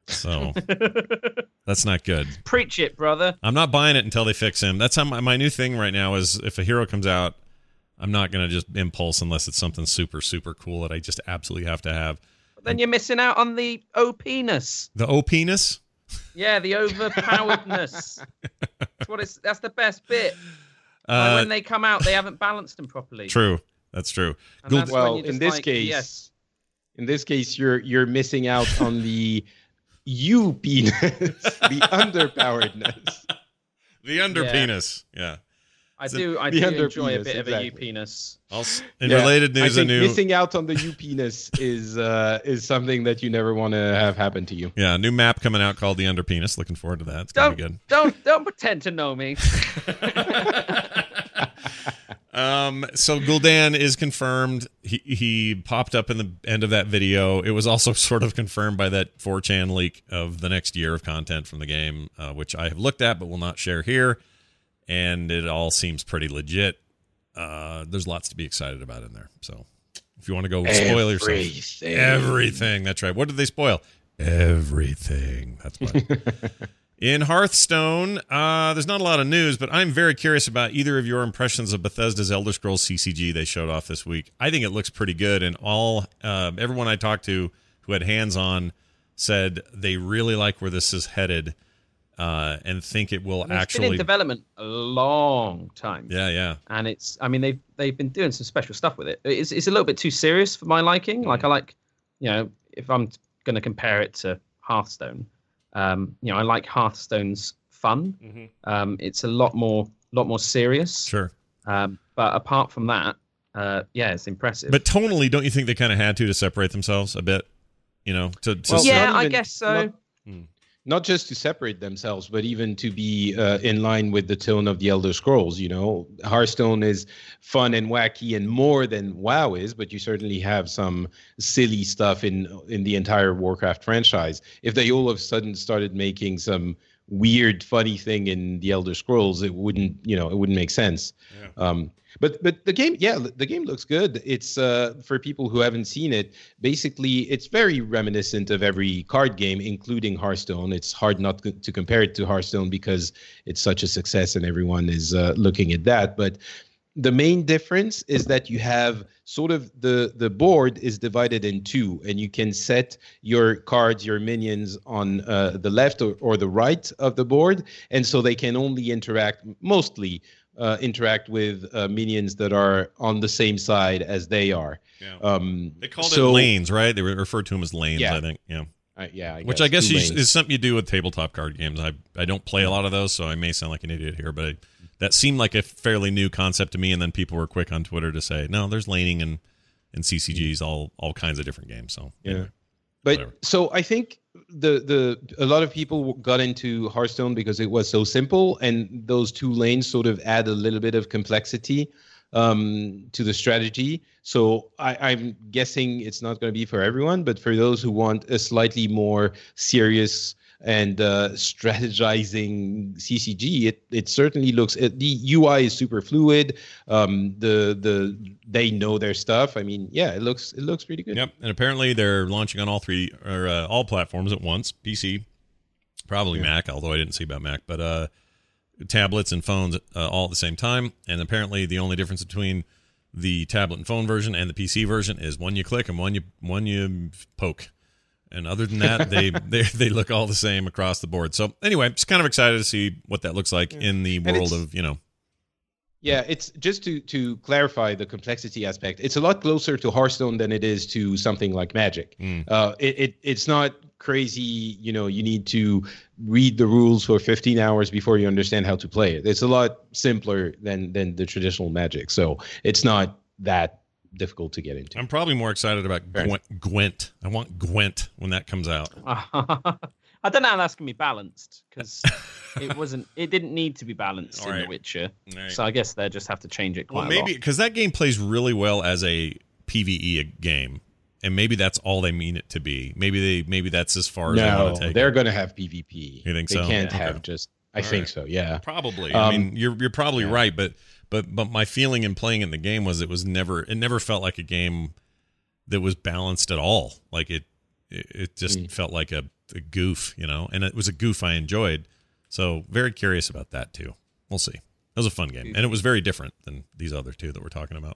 So that's not good. Preach it, brother. I'm not buying it until they fix him. That's how my, my new thing right now is if a hero comes out, I'm not going to just impulse unless it's something super, super cool that I just absolutely have to have. But then you're missing out on the O P-ness. The O P-ness? Yeah, the overpoweredness. That's what it's. That's the best bit. Uh, like when they come out, they haven't balanced them properly. True. That's true. And that's well, when you're just in this like, case, yes. in this case, you're you're missing out on the U penis, the underpoweredness. The under Yeah. penis. Yeah. I do. I the do under enjoy a penis, bit exactly. of a U-penis. Also, in Yeah, related news, I a think new missing out on the U penis is uh, is something that you never want to have happen to you. yeah, a new map coming out called the under penis. Looking forward to that. It's gonna Don't be good. don't don't pretend to know me. Um, so Gul'dan is confirmed. He he popped up in the end of that video. It was also sort of confirmed by that four chan leak of the next year of content from the game, uh, which I have looked at but will not share here. And it all seems pretty legit. Uh, there's lots to be excited about in there. So if you want to go spoil yourself, Everything. everything. That's right. What did they spoil? Everything. That's what. In Hearthstone, uh, there's not a lot of news, but I'm very curious about either of your impressions of Bethesda's Elder Scrolls C C G they showed off this week. I think it looks pretty good, and all uh, everyone I talked to who had hands-on said they really like where this is headed uh, and think it will I mean, it's actually... been in development a long time. Yeah, yeah. And it's, I mean, they've they've been doing some special stuff with it. It's it's a little bit too serious for my liking. Like I like, you know, if I'm going to compare it to Hearthstone, um, you know, I like Hearthstone's fun. Mm-hmm. Um, it's a lot more lot more serious. Sure. Um, but apart from that, uh, yeah, it's impressive. But tonally, don't you think they kind of had to to separate themselves a bit? You know, to, to Well, yeah, not I even- guess so. not- Not just to separate themselves, but even to be uh, in line with the tone of the Elder Scrolls. You know, Hearthstone is fun and wacky and more than WoW is, but you certainly have some silly stuff in in the entire Warcraft franchise. If they all of a sudden started making some weird, funny thing in the Elder Scrolls, it wouldn't, you know, it wouldn't make sense. Yeah. Um, but but the game, yeah, the game looks good. It's uh, for people who haven't seen it. Basically, it's very reminiscent of every card game, including Hearthstone. It's hard not to, to compare it to Hearthstone because it's such a success and everyone is uh, looking at that. But the main difference is that you have sort of the the board is divided in two, and you can set your cards, your minions on uh, the left or, or the right of the board, and so they can only interact mostly. Uh, interact with uh, minions that are on the same side as they are. Yeah. Um, They called so, it lanes, right? They referred to them as lanes, Yeah. I think. Yeah. Uh, yeah, I Which I guess two you, lanes. is something you do with tabletop card games. I I don't play a lot of those, so I may sound like an idiot here, but I, that seemed like a fairly new concept to me. And then people were quick on Twitter to say, no, there's laning and and C C Gs, all all kinds of different games. So Yeah. anyway, But whatever. so I think the the a lot of people got into Hearthstone because it was so simple, and those two lanes sort of add a little bit of complexity um, to the strategy. So I, I'm guessing it's not going to be for everyone, but for those who want a slightly more serious and uh, strategizing C C G, it it certainly looks. It, the U I is super fluid. Um, the the they know their stuff. I mean, yeah, it looks it looks pretty good. Yep. And apparently they're launching on all three or uh, all platforms at once. P C, probably Mac, although I didn't see about Mac, but uh, tablets and phones uh, all at the same time. And apparently the only difference between the tablet and phone version and the P C version is one you click and one you one you poke. And other than that, they, they they look all the same across the board. So anyway, just kind of excited to see what that looks like in the world it's- of, you know. Yeah, it's just to to clarify the complexity aspect. It's a lot closer to Hearthstone than it is to something like Magic. Mm. Uh, it, it it's not crazy. You know, you need to read the rules for fifteen hours before you understand how to play it. It's a lot simpler than than the traditional Magic. So it's not that difficult to get into. I'm probably more excited about Fair Gwent, Gwent. I want Gwent when that comes out. I don't know how that's gonna be balanced because it wasn't. It didn't need to be balanced All in right. The Witcher, All right. so I guess they just have to change it quite Well, a lot. maybe because that game plays really well as a PvE game, and maybe that's all they mean it to be. Maybe they maybe that's as far as they No, want to take they're it. going to have PvP. You think they so? can't Yeah. have Okay. just. I All think right. so. Yeah. Probably. I Um, mean, you're you're probably yeah. right, but but but my feeling in playing in the game was it was never it never felt like a game that was balanced at all. Like it it, it just Mm. felt like a a goof, you know, and it was a goof I enjoyed. So very curious about that too. We'll see. It was a fun game, and it was very different than these other two that we're talking about.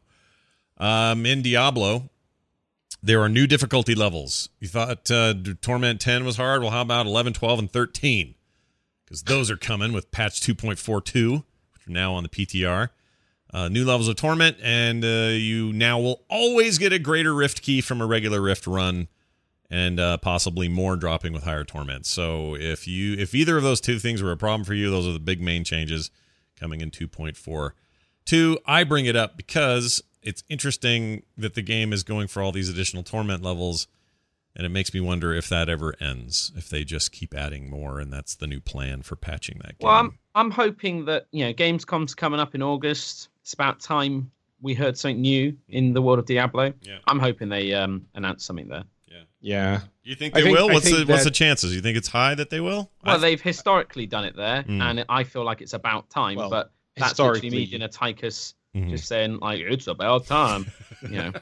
Um, in Diablo, there are new difficulty levels. You thought uh, Torment ten was hard? Well, how about eleven, twelve, and thirteen? Because those are coming with patch two point four two, which are now on the P T R. Uh, new levels of Torment, and uh, you now will always get a greater Rift key from a regular Rift run, and uh, possibly more dropping with higher Torment. So if you if either of those two things were a problem for you, those are the big main changes coming in two point four two. I bring it up because it's interesting that the game is going for all these additional Torment levels, and it makes me wonder if that ever ends, if they just keep adding more, and that's the new plan for patching that game. Well, I'm I'm hoping that, you know, Gamescom's coming up in August. It's about time we heard something new in the world of Diablo. Yeah. I'm hoping they um, announce something there. Yeah. Yeah. Do you think I they think- will? I What's think the what's that- the chances? You think it's high that they will? Well, I- they've historically done it there, Mm. and I feel like it's about time. Well, but that's literally me historically- doing a Tychus Mhm. just saying, like, it's about time. You know.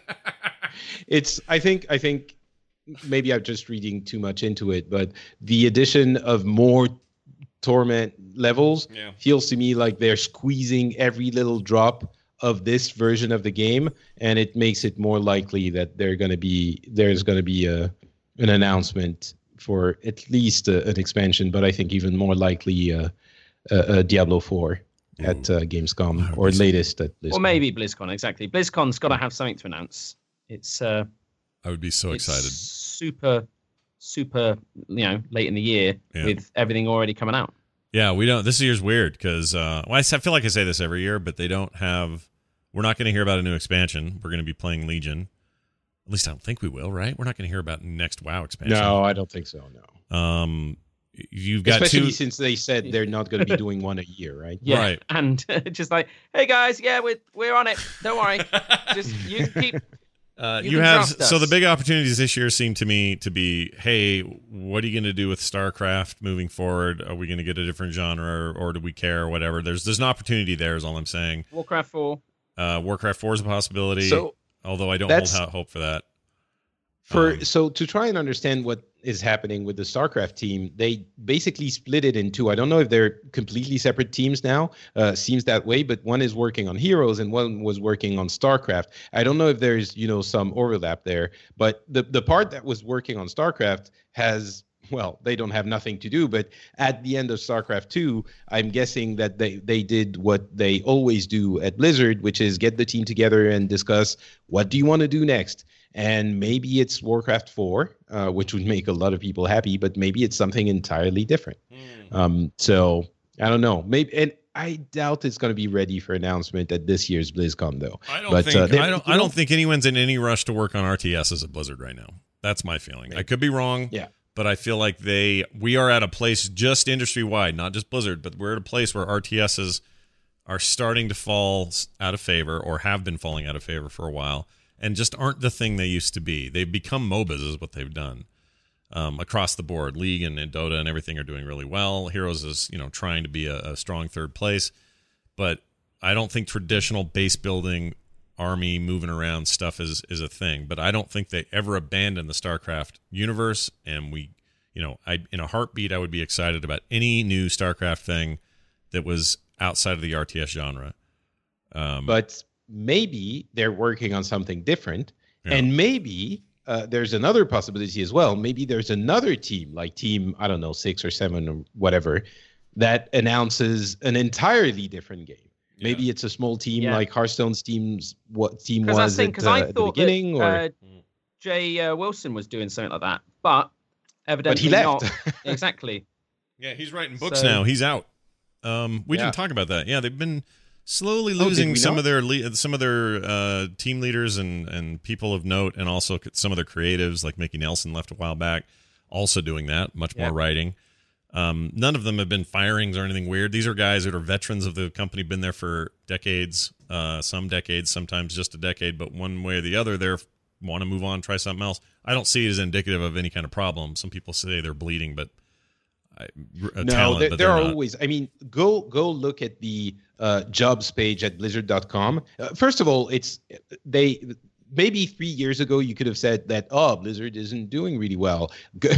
It's I think I think maybe I'm just reading too much into it, but the addition of more Torment levels Yeah. feels to me like they're squeezing every little drop of this version of the game, and it makes it more likely that they're going to be there's going to be a an announcement for at least a, an expansion, but I think even more likely uh, a, a Diablo four at uh, Gamescom, or latest at BlizzCon. Or maybe BlizzCon, exactly. BlizzCon's got to have something to announce. It's uh, I would be so it's excited. super, super, you know, late in the year Yeah. with everything already coming out. Yeah, we don't. This year's weird because uh, well, I s- I feel like I say this every year, but they don't have. We're not going to hear about a new expansion. We're going to be playing Legion. At least I don't think we will, right? We're not going to hear about next WoW expansion. No, I don't think so. No, Um, you've got especially two. since they said they're not going to be doing one a year, right? Yeah, Right. and just like, hey guys, yeah, we're we're on it. Don't worry, just you keep. Uh, You you can have trust so the us. big opportunities this year seem to me to be, hey, what are you going to do with StarCraft moving forward? Are we going to get a different genre, or, or do we care, or whatever? There's there's an opportunity there, is all I'm saying. Warcraft four. Uh, Warcraft four is a possibility, So although I don't hold that's- out hope for that. For Um, so to try and understand what is happening with the StarCraft team, they basically split it in two. I don't know if they're completely separate teams now. Uh, seems that way, but one is working on Heroes and one was working on StarCraft. I don't know if there's you know some overlap there, but the the part that was working on StarCraft has. Well, they don't have nothing to do, but at the end of StarCraft two, I'm guessing that they, they did what they always do at Blizzard, which is get the team together and discuss what do you want to do next. And maybe it's Warcraft four, uh, which would make a lot of people happy, but maybe it's something entirely different. Um, so I don't know. Maybe, and I doubt it's going to be ready for announcement at this year's BlizzCon, though. I don't But, think uh, they- I don't you I know- don't think anyone's in any rush to work on R T Ss at Blizzard right now. That's my feeling. I could be wrong. Yeah. But I feel like they we are at a place just industry wide, not just Blizzard, but we're at a place where R T Ss are starting to fall s- out of favor, or have been falling out of favor for a while, and just aren't the thing they used to be. They've become MOBAs is what they've done. Um, across the board, League and, and Dota and everything are doing really well. Heroes is, you know, trying to be a, a strong third place, but I don't think traditional base building, army moving around stuff is is a thing. But I don't think they ever abandoned the StarCraft universe. And we, you know, I in a heartbeat I would be excited about any new StarCraft thing that was outside of the R T S genre. Um, But maybe they're working on something different, Yeah. and maybe uh, there's another possibility as well. Maybe there's another team, like team I don't know six or seven or whatever, that announces an entirely different game. Maybe it's a small team Yeah. like Hearthstone's team's what team Because I was think at, because uh, I at the thought beginning, that or uh, Jay uh, Wilson was doing something like that, but but evidently he left. not. Exactly. yeah, he's writing books So- now. He's out. Um, we Yeah. didn't talk about that. Yeah, they've been slowly Oh, did losing we some not? of their le- some of their uh, team leaders and and people of note, and also c- some of their creatives, like Mickey Nelson left a while back, also doing that, much Yeah. more writing. Um, none of them have been firings or anything weird. These are guys that are veterans of the company, been there for decades, uh, some decades, sometimes just a decade, but one way or the other, they're want to move on, try something else. I don't see it as indicative of any kind of problem. Some people say they're bleeding, but I, a no, talent, there, but there they're are not. always. I mean, go go look at the uh, jobs page at Blizzard dot com. Uh, first of all, it's they maybe three years ago you could have said that, oh, Blizzard isn't doing really well.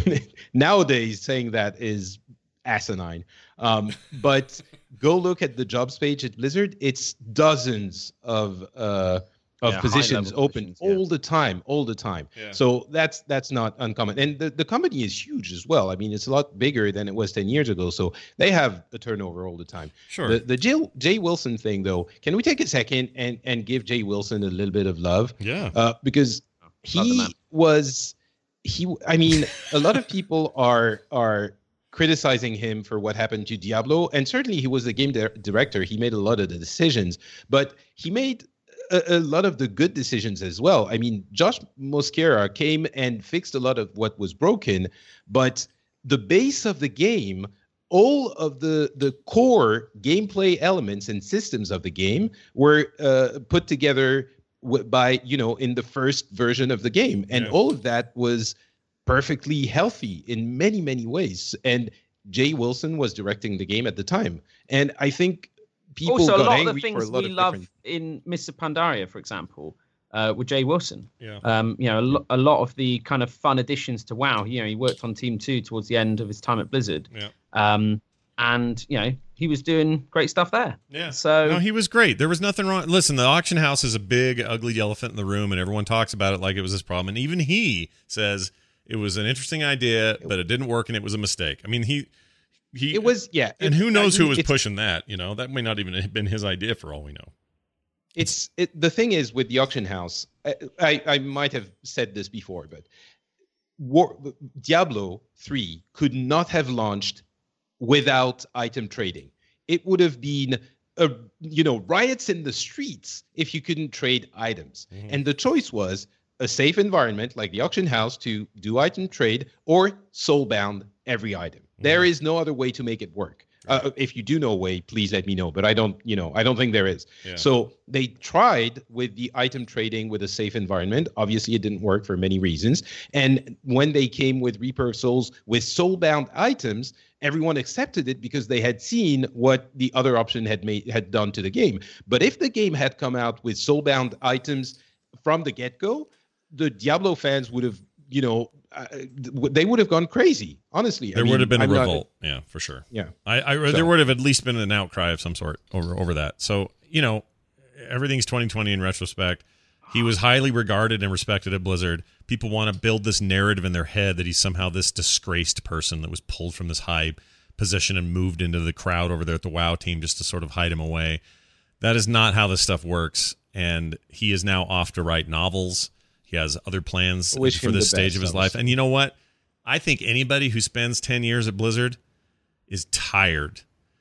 Nowadays, saying that is asinine. Um, but go look at the jobs page at Blizzard. It's dozens of uh, of yeah, positions open positions, yeah. all the time, all the time. Yeah. So that's that's not uncommon. And the, the company is huge as well. I mean, it's a lot bigger than it was ten years ago. So they have a turnover all the time. Sure. The, the Jay, Jay Wilson thing, though, can we take a second and, and give Jay Wilson a little bit of love? Yeah. Uh, because he was, he. I mean, a lot of people are are criticizing him for what happened to Diablo. And certainly he was the game di- director. He made a lot of the decisions. But he made a, a lot of the good decisions as well. I mean, Josh Mosquera came and fixed a lot of what was broken, but the base of the game, all of the, the core gameplay elements and systems of the game were uh, put together w- by, you know, in the first version of the game. And yeah. all of that was perfectly healthy in many, many ways. And Jay Wilson was directing the game at the time. And I think people also, got a lot angry of the things for a lot we of love different... in Mister Pandaria, for example, uh, with Jay Wilson. Yeah. Um, you know, a, lo- a lot of the kind of fun additions to WoW. You know, he worked on Team Two towards the end of his time at Blizzard. Yeah. Um, and you know, he was doing great stuff there. Yeah. So no, he was great. There was nothing wrong. Listen, the auction house is a big, ugly elephant in the room, and everyone talks about it like it was this problem. And even he says it was an interesting idea, but it didn't work, and it was a mistake. I mean, he. He, It was, yeah. And it- who knows I who mean, was it's- pushing that? You know, that may not even have been his idea for all we know. It's it, the thing is with the auction house. I, I, I might have said this before, but War, Diablo three could not have launched without item trading. It would have been a, you know, riots in the streets if you couldn't trade items. Mm-hmm. And the choice was a safe environment like the auction house to do item trade, or soulbound every item. Mm-hmm. There is no other way to make it work. Uh, if you do know a way, please let me know. But I don't, you know, I don't think there is. Yeah. So they tried with the item trading with a safe environment. Obviously, it didn't work for many reasons. And when they came with Reaper of Souls with soulbound items, everyone accepted it because they had seen what the other option had made had done to the game. But if the game had come out with soulbound items from the get-go, the Diablo fans would have, you know, uh, they would have gone crazy. Honestly, There I mean, would have been a I'm not- revolt. yeah, for sure. Yeah. I, I So- there would have at least been an outcry of some sort over over that. So, you know, everything's twenty twenty in retrospect. He was highly regarded and respected at Blizzard. People want to build this narrative in their head that he's somehow this disgraced person that was pulled from this high position and moved into the crowd over there at the WoW team just to sort of hide him away. That is not how this stuff works. And he is now off to write novels. He has other plans Wish for him this the stage best, of his honestly. life. And you know what? I think anybody who spends ten years at Blizzard is tired.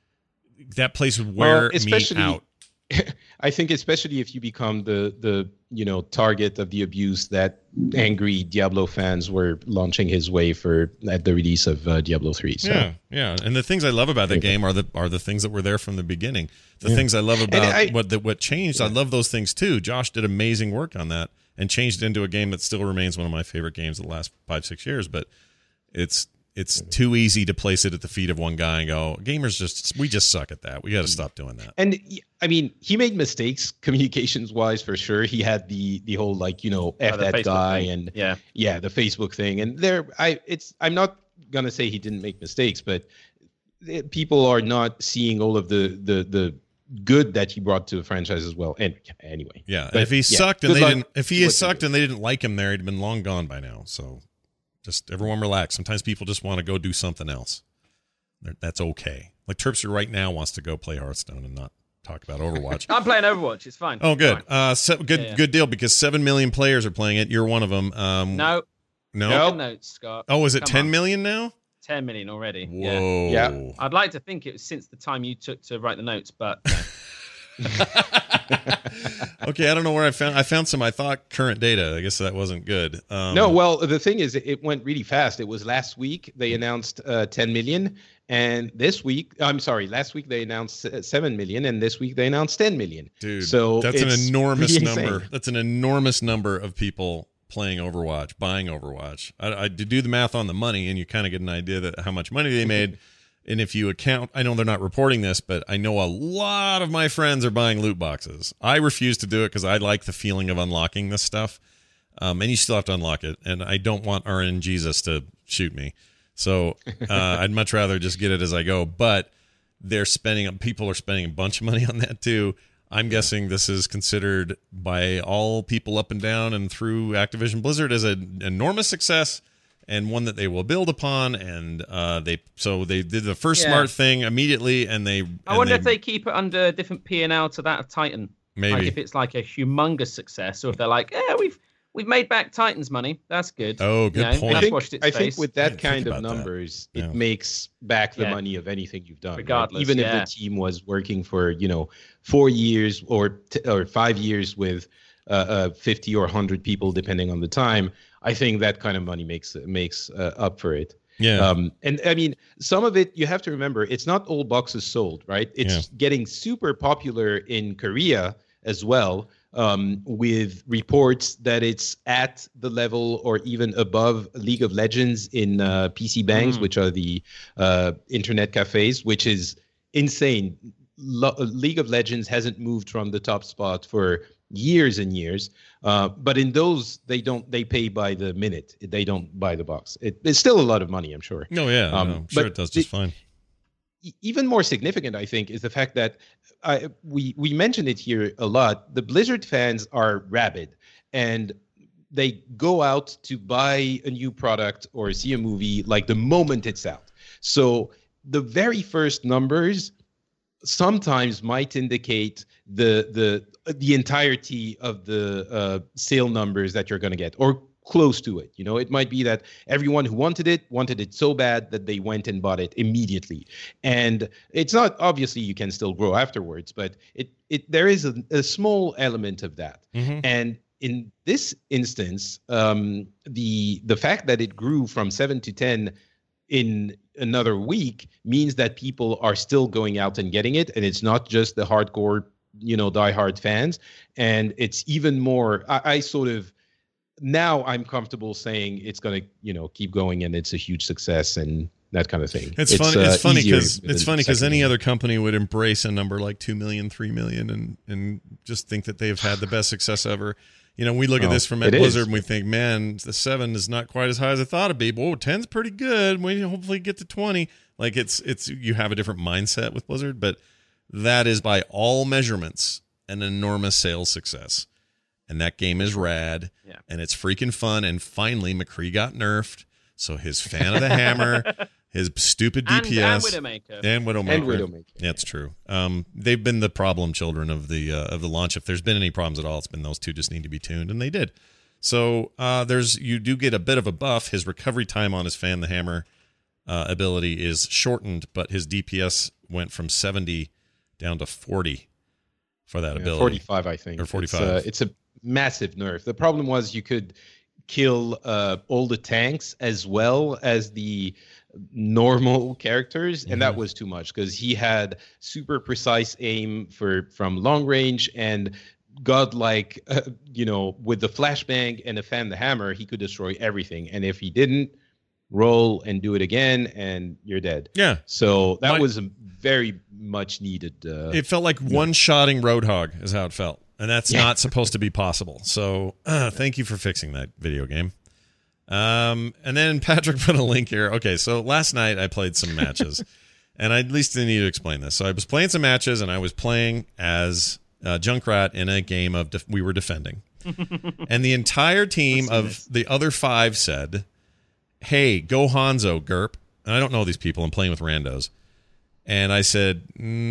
That place would wear Well, me especially- out. I think especially if you become the the you know target of the abuse that angry Diablo fans were launching his way for at the release of uh, Diablo three. So. Yeah, yeah. And the things I love about that game are the are the things that were there from the beginning. The Yeah. things I love about I- what the, what changed, I love those things too. Josh did amazing work on that and changed it into a game that still remains one of my favorite games of the last five, six years. But it's it's too easy to place it at the feet of one guy and go, gamers just we just suck at that. We got to stop doing that. And I mean, he made mistakes communications wise for sure. He had the the whole like you know f Oh, the that Facebook guy thing. and Yeah. yeah the Facebook thing. And there, I it's I'm not gonna say he didn't make mistakes, but eh, people are not seeing all of the the the good that he brought to the franchise as well. And anyway, Yeah, But, if he yeah, sucked and good they luck didn't, if he with had what sucked they and they didn't like him there, he'd been long gone by now. So, just everyone relax. Sometimes people just want to go do something else. They're- That's okay. Like Terpster right now wants to go play Hearthstone and not talk about Overwatch. I'm playing Overwatch. It's fine. Oh, good. It's fine. Uh, se- good, Yeah, yeah. good deal because seven million players are playing it. You're one of them. Um, No. no. No notes, Scott. Oh, is it Come ten on. million now? ten million already. Yeah. Whoa. Yeah. I'd like to think it was since the time you took to write the notes, but no. Okay, I don't know where I found. I found some. I thought current data. I guess that wasn't good. Um, no, well, the thing is, it- it went really fast. It was last week they announced uh, ten million, and this week, I'm sorry, last week they announced uh, seven million, and this week they announced ten million. dude. so that's an it's enormous pretty number. insane. That's an enormous number of people playing Overwatch, buying Overwatch. I, I did do the math on the money, and you kind of get an idea that how much money they made. And if you account, I know they're not reporting this, but I know a lot of my friends are buying loot boxes. I refuse to do it because I like the feeling of unlocking this stuff. Um, and you still have to unlock it. And I don't want R N Jesus to shoot me. So uh, I'd much rather just get it as I go. But they're spending, people are spending a bunch of money on that too. I'm guessing this is considered by all people up and down and through Activision Blizzard as an enormous success. And one that they will build upon, and uh, they so they did the first yeah. smart thing immediately, and they. And I wonder they, if they keep it under a different P and L to that of Titan. Maybe like if it's like a humongous success, or if they're like, yeah, we've we've made back Titan's money. That's good. Oh, good you know, point. I think, its I face. think with that kind of numbers, yeah. it makes back the yeah. money of anything you've done. Regardless, right? Even yeah. if the team was working for you know four years or t- or five years with uh, uh, fifty or one hundred people, depending on the time. I think that kind of money makes makes uh, up for it. Yeah. Um, and I mean, some of it you have to remember. It's not all boxes sold, right? It's yeah. getting super popular in Korea as well, um, with reports that it's at the level or even above League of Legends in uh, P C Bangs, mm. which are the uh, internet cafes, which is insane. Lo- League of Legends hasn't moved from the top spot for years and years, uh, but in those they don't they pay by the minute. They don't buy the box. It, it's still a lot of money, I'm sure. No, yeah, um, no, I'm sure it does just the, fine. Even more significant, I think, is the fact that I, we we mentioned it here a lot. The Blizzard fans are rabid, and they go out to buy a new product or see a movie like the moment it's out. So the very first numbers sometimes might indicate the the the entirety of the uh, sale numbers that you're going to get, or close to it. You know, it might be that everyone who wanted it wanted it so bad that they went and bought it immediately. And it's not, obviously you can still grow afterwards, but it it there is a, a small element of that. Mm-hmm. And in this instance, um, the the fact that it grew from seven to ten in another week means that people are still going out and getting it, and it's not just the hardcore, you know, diehard fans. And it's even more, I, I sort of, now I'm comfortable saying it's going to, you know, keep going and it's a huge success and that kind of thing. It's, it's funny. Uh, it's funny because it's funny because any other company would embrace a number like two million, three million, and and just think that they've had the best success ever. You know, we look oh, at this from at Blizzard is. and we think, man, the seven is not quite as high as I thought it'd be. But oh, ten's pretty good. We hopefully get to twenty. Like it's it's you have a different mindset with Blizzard, but that is by all measurements an enormous sales success. And that game is rad, yeah. and it's freaking fun. And finally, McCree got nerfed, so his fan of the hammer, his stupid D P S, and, and Widowmaker, and Widowmaker. And Widowmaker. That's true. Um, they've been the problem children of the uh, of the launch. If there's been any problems at all, it's been those two just need to be tuned, and they did. So uh, there's you do get a bit of a buff. His recovery time on his fan the hammer uh, ability is shortened, but his D P S went from seventy down to forty for that yeah, ability. forty-five, I think. Or forty-five. It's, uh, it's a massive nerf. The problem was you could kill uh, all the tanks as well as the normal characters, and mm-hmm. that was too much because he had super precise aim for from long range and godlike, uh, you know, with the flashbang and the fan the hammer, he could destroy everything. And if he didn't, roll and do it again, and you're dead. Yeah. So that My, was a very much needed. Uh, it felt like one-shotting Roadhog is how it felt. And that's yeah. not supposed to be possible. So uh, thank you for fixing that video game. Um, and then Patrick put a link here. Okay, so last night I played some matches. and I at least need to explain this. So I was playing some matches, and I was playing as uh, Junkrat in a game of def- we were defending. And the entire team of nice. the other five said, hey, go Hanzo, Gerp. And I don't know these people. I'm playing with randos. And I said,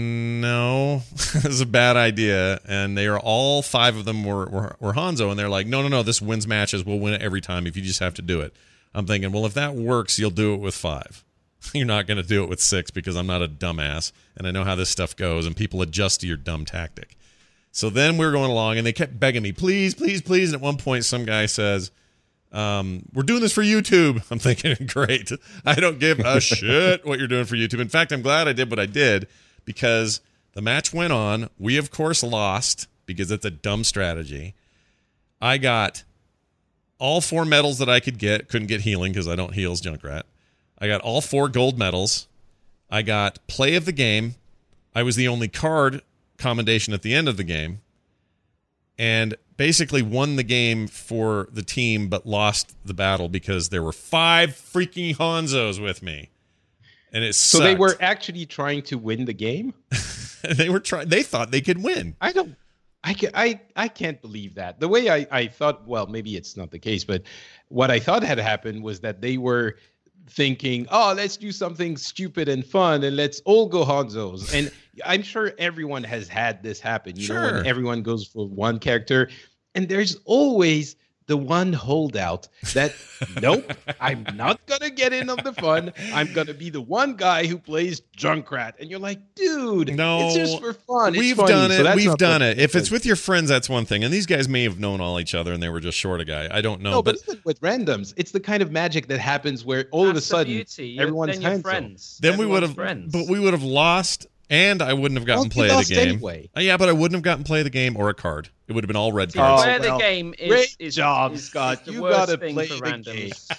no, this is a bad idea. And they are all five of them were, were, were Hanzo. And they're like, no, no, no, this wins matches. We'll win it every time if you just have to do it. I'm thinking, well, if that works, you'll do it with five. You're not going to do it with six because I'm not a dumbass. And I know how this stuff goes. And people adjust to your dumb tactic. So then we were going along and they kept begging me, please, please, please. And at one point, some guy says, Um, we're doing this for YouTube. I'm thinking, great. I don't give a shit what you're doing for YouTube. In fact, I'm glad I did what I did because the match went on. We, of course, lost because it's a dumb strategy. I got all four medals that I could get. Couldn't get healing because I don't heal as Junkrat. I got all four gold medals. I got play of the game. I was the only card commendation at the end of the game. And basically won the game for the team, but lost the battle because there were five freaking Hanzos with me. And it So sucked. they were actually trying to win the game? they were trying. They thought they could win. I don't. I, can, I, I can't believe that. The way I, I thought, well, maybe it's not the case, but what I thought had happened was that they were thinking, oh, let's do something stupid and fun and let's all go Hanzos. And I'm sure everyone has had this happen, you Sure. know, when everyone goes for one character. And there's always the one holdout that, nope, I'm not going to get in on the fun. I'm going to be the one guy who plays Junkrat. And you're like, dude, No, it's just for fun. We've it's funny. done it. So that's We've not done what- it. If it's with your friends, that's one thing. And these guys may have known all each other and they were just short a guy. I don't know. No, but, but even with randoms, it's the kind of magic that happens where all of a That's the sudden beauty. You're- everyone's then you're hands friends. then we would Everyone's have, friends. but we would have lost, and I wouldn't have gotten Well, play you of lost the game. anyway. Uh, yeah, but I wouldn't have gotten play of the game or a card. It would have been all red See, cards. where Oh, well, the game is, great is, job, is, Scott. is the You worst gotta thing play for the randoms.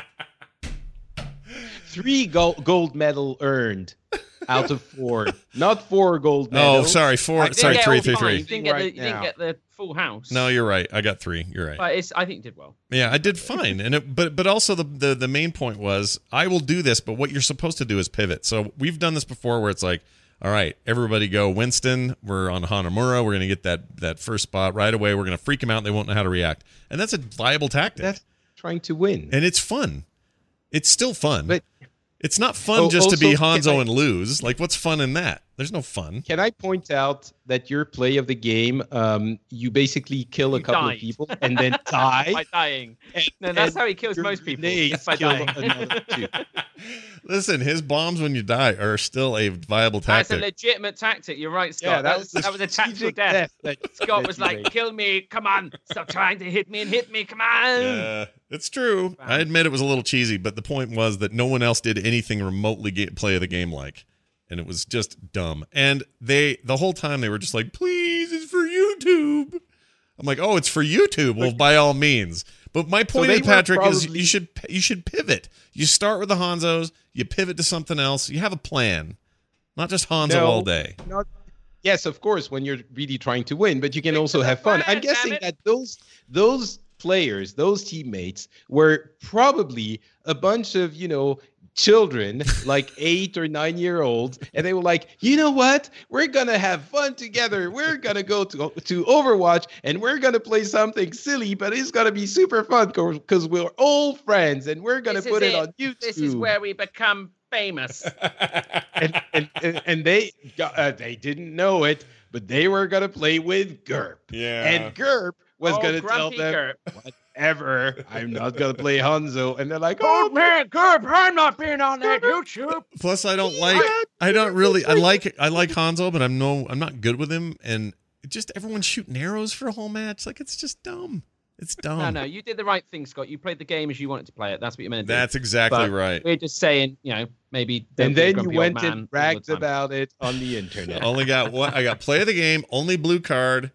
Three gold gold medal earned out of four, not four gold Oh, medals. sorry, four. You didn't Sorry, get three, all three, five. three. You didn't get, the, Right you didn't now. get the full house. No, you're right. I got three. You're right. But it's, I think you did well. Yeah, I did fine, and it, but but also the, the the main point was I will do this, but what you're supposed to do is pivot. So we've done this before, where it's like, all right, everybody go Winston. We're on Hanamura. We're gonna get that that first spot right away. We're gonna freak them out. And they won't know how to react, and that's a viable tactic, That's trying to win. and it's fun. It's still fun, But it's not fun Oh, just to be also, Hanzo can I- and lose. Like, what's fun in that? There's no fun. can I point out that your play of the game, um, you basically kill a You couple died. of people and then die. By dying. and- No, that's and how he kills your most people. grenades Just by kill dying. another two. Listen, his bombs when you die are still a viable That's a tactic. legitimate tactic. You're right, Scott. Yeah, that, was, the that was a tactical strategic death. that- Scott that was you like, made. kill me. Come on. Stop trying to hit me and hit me. Come on. Yeah, it's true. I admit it was a little cheesy, but the point was that no one else did anything remotely get, play the game like, and it was just dumb. And they, the whole time, they were just like, "Please, it's for YouTube." I'm like, "Oh, it's for YouTube." Well, by all means. But my point, they is, were Patrick, is probably- you should you should pivot. You start with the Hanzos, you pivot to something else. You have a plan, not just Hanzo No, all day. not- yes, of course, when you're really trying to win, but you can also the have fun. plan, I'm guessing damn it. that those those players, those teammates, were probably a bunch of, you know, children, like eight or nine year olds, and they were like, you know what? We're gonna have fun together. We're gonna go to to Overwatch and we're gonna play something silly, but it's gonna be super fun because we're all friends and we're gonna This is put it, it. on YouTube. This is where we become famous. and, and, and, and they got, uh, they didn't know it, but they were gonna play with GURP. Yeah. And GURP was Oh, gonna tell grumpy them, Gurp. whatever, I'm not gonna play Hanzo. And they're like, Oh oh, man, Gerb, I'm not being on that YouTube. Plus, I don't like. I don't really. I like. I like Hanzo, but I'm no. I'm not good with him, and it just everyone's shooting arrows for a whole match. Like, it's just dumb. It's dumb. No, no, you did the right thing, Scott. You played the game as you wanted to play it. That's what you meant to do. That's exactly But right. We're just saying, you know, maybe. don't and be a then you grumpy old went man and all the bragged time. about it on the internet. Only got what I got. Play of the game. Only blue card,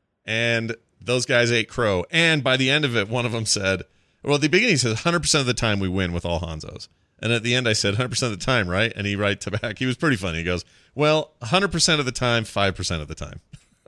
and those guys ate crow. And by the end of it, one of them said, "Well, at the beginning, he says one hundred percent of the time we win with all Hanzos." And at the end, I said one hundred percent of the time, right? And he right to back. He was pretty funny. He goes, "Well, one hundred percent of the time, five percent of the time."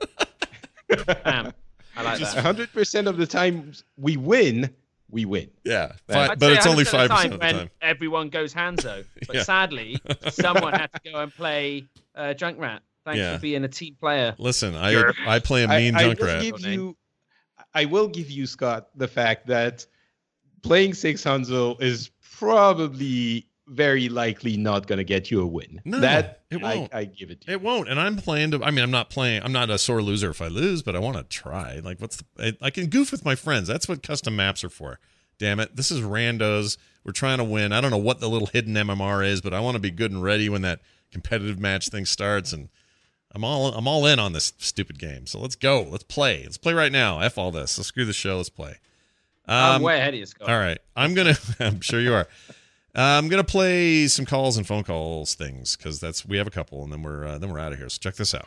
Bam. I like Just that. one hundred percent of the time we win, we win. Yeah, I'd fi- I'd but say it's only one hundred five percent of of the the time time. when everyone goes Hanzo. But Yeah. sadly, someone had to go and play uh, Junkrat. Thanks Yeah. for being a team player. Listen, I I play a mean I, I will Junkrat. give you, I will give you, Scott, the fact that playing six Hanzo is probably very likely not going to get you a win. No, that it I, won't. I give it to you. It won't, and I'm playing to. I mean, I'm not playing. I'm not a sore loser if I lose, but I want to try. Like, what's the? I, I can goof with my friends. That's what custom maps are for. Damn it, this is randos. We're trying to win. I don't know what the little hidden M M R is, but I want to be good and ready when that competitive match thing starts. And I'm all I'm all in on this stupid game. So let's go. Let's play. Let's play right now. F all this. Let's screw the show. Let's play. I'm Um, way ahead of you, Scott. all right, I'm gonna. I'm sure you are. Uh, I'm gonna play some calls and phone calls things because that's we have a couple, and then we're uh, then we're out of here. So check this out.